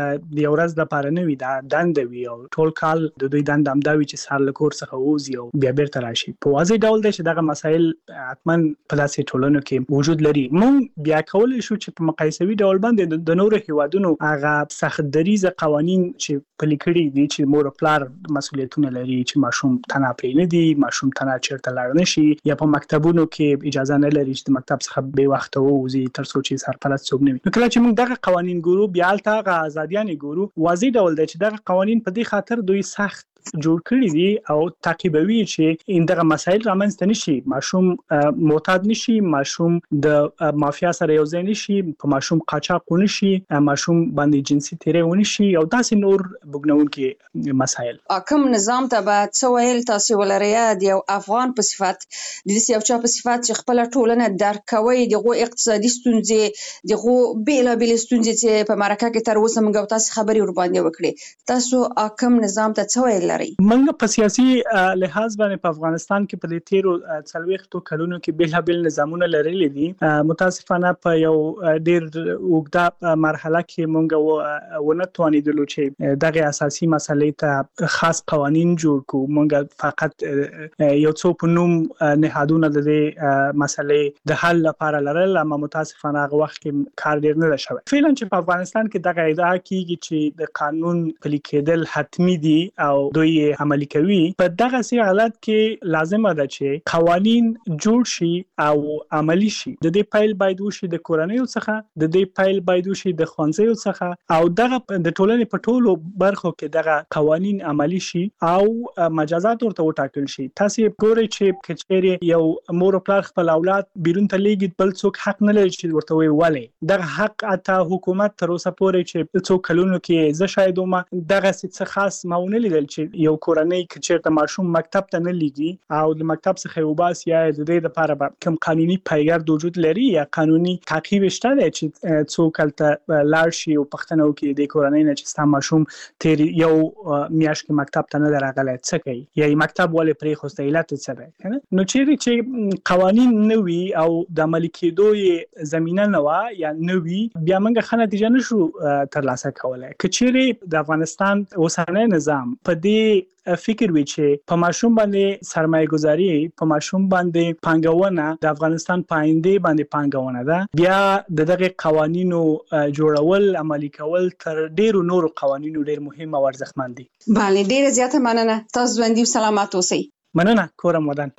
د یو ورځ لپاره نه وي دا دنده وي او ټول کال د دوی دنده هم دا وي چې سار له کور څخه ووځي او بیا بیرته راشي. په واضح ډول دی چې دغه مسایل حتما په داسې ټولنو کې وجود لري. مونږ بیا کولی شو چې په مقایسوي ډول باندې د نورو هیوادونو هغه سخت دریزه قوانین چې پلي کړي دي چې مور او پلار مسؤلیتونه لري چې ماشوم تنها پرې نه دي ماشوم تنها چیرته لاړ نه شي یا په مکتبونو کې اجازه نه لري چې د مکتب څخه به وخت ووځي تر څو چې سرپرست څوک نه وي. نو کله چې موږ دغه قوانین ګورو بیا الته هغه ازادیان ګورو واضح ډول دی چې دغه قوانین په دې خاطر دوی سخت جوړ کړی دي او تعقیبوي چې ان دغه مسایل رامنځته نشي ماشوم معتاد نشي ماشوم د مافیا سره یو ځای نشي په ماشوم قاچاق ونشي ماشوم باندې جنسي تیری ونشي او داسې نور بګنونکي مسایل. کوم نظام ته به څه ویل تاسو ولرئ د یو افغان په صفت د دې یو چا په صفت چې خپل ټولنه درک کوي دغه اقتصادي ستونزې دغه بیل بیل ستونزې چې په مرکه کې تر اوسه موږ تاسو خبري ور باندې وکړي تاسو کوم نظام ته څه ویل منګه په سیاسي لحاظ باندې په افغانستان کې په دې تیرو څلويختو کلونو کې بهل بهل نظامونه لرلي دي. متاسفانه په یو ډیر اوږده مرحله کې مونږ ونه توانیدلو چې دغه اساسي مسلې ته خاص قوانين جوړ کړو. مونږ فقط یو څو په نوم نهادونه د دې مسلې د حل لپاره لرل اما متاسفانه هغه وخت کې کار ډیر نه شوی. فعلا چې په افغانستان کې دغه ادعا کیږي چې د قانون پلي کېدل حتمی دي او دوی عملي کوي په دغه سي حالت کې لازمه ده چې قوانين جوړ شي او عملی شي. د دې فایل باید وشي د کورنیو څخه د دې فایل باید وشي د ښوونځیو څخه او دغه د ټولنې په ټولو برخو کې دغه قوانين عملی شي او مجازات ورته وټاکل شي. تاسو ګورئ چې کچېری یو مور او پلار خپل اولاد بیرون ته لیږي بل څوک حق نه لري چې ورته وی ولې دغه حق اته حکومت تر اوسه پورې چې څو کلونو کې زه شاید ما دغه څه خاص ماونه لیدل چې یو کورنۍ کې چیرته ماشوم مکتب ته نه لیږي او د مکتب څخه وباس یا د دې لپاره کوم قانوني پایګر وجود لري یا قانوني تعقیب شته چې څوک الته لاړ شي او پښتنو کې د کورنۍ نه چې ستا ماشوم تیر یو میاشت کې مکتب ته نه درغلی څه کوي یا مکتب ولې پرې خوسته علت څه ده. نو چیرې چې قوانین نه وي او د عملي کېدو زمينه نه و یا نه وي بیا موږ ښه نتیجه نشو ترلاسه کولای. کچېری د افغانستان اوسنی نظام په دې فکر وی چې په ماشوم باندې سرمایه گذاری په ماشوم باندې پانګونه د افغانستان پاینده باندې پانګونه ده بیا د دغه قوانینو جوړول عملي کول تر ډیرو نورو قوانینو ډیر مهم او ارزښتمن دي. بله ډیره زیاته مننه تاسو باندې سلامات اوسئ. مننه کورم ودان.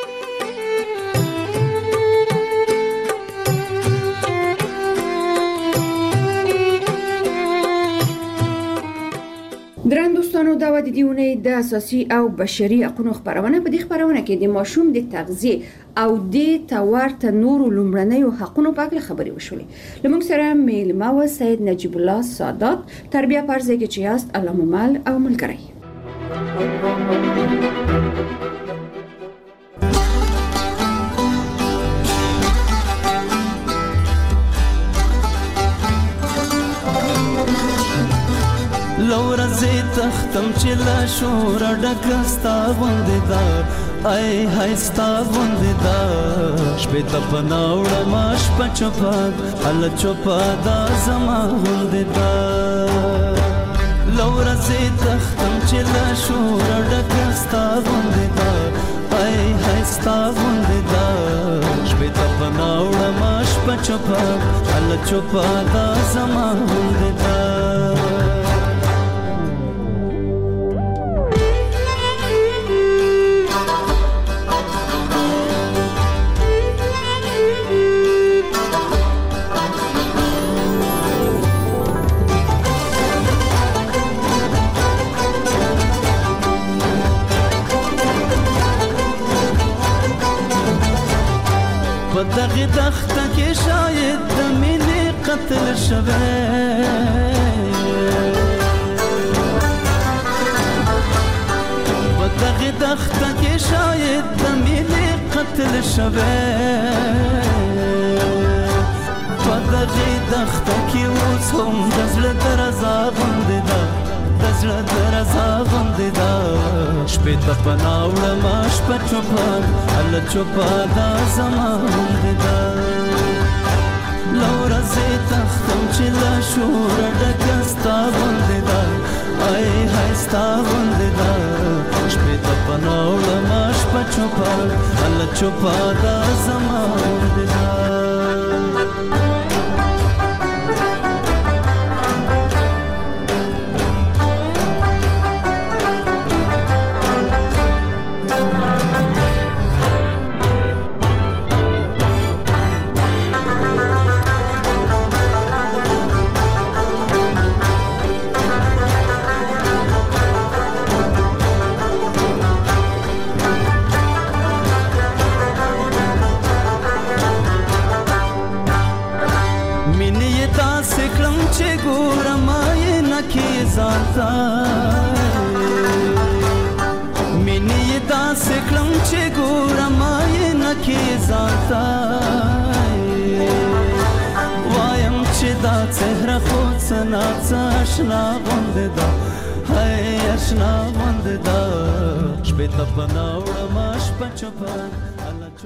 درن دوستانو دا و د دیونه د اساسي او بشري حقوقو خبرونه په دې خبرونه کې د ماشوم د تغذیه او د تورته نورو لومړنیو حقوقو په اړه خبرې وشولې. لمونږ سره میلمه و سید نجیب الله سادات تربیه پرځای کې چې یاست علامه او ملګری. تختم چې لا شور ډکه ستا غوندې ده ای های ستا غوندې ده شپې ته پناه وړمه شپه چوپه هله چوپه دا زما غوندې ده له ورځې تختم چې لا شور ډکه ستا غوندې ده ای های ستا غوندې ده شپې ته پناه وړمه شپه چوپه هله چوپه دا زما غوندې ده دغه دخته کې شاید د مینې قتل شوی په دغه دخته کې شاید د مینې قتل شوی په دغه دخته کې اوس هم د زړه درزا غوندې ده د زړه درزا غوندې ده شپې ته پناه وړمه شپه چوپه هله چوپه دا زما غوندې ده له ورځې تختم چې له شوره ډکه ستا غوندې ده ای های ستا غوندې ده شپې ته پناه وړمه شپه چوپه هله چوپه دا زما غوندې ده مینې یې داسې کړم چې ګورم آینه کې ځان ته وایم چې دا څهره خو څه ناڅه اشنا غوندې ده هی اشنا غوندې ده شپې ته پناه وړمه شپه چوپه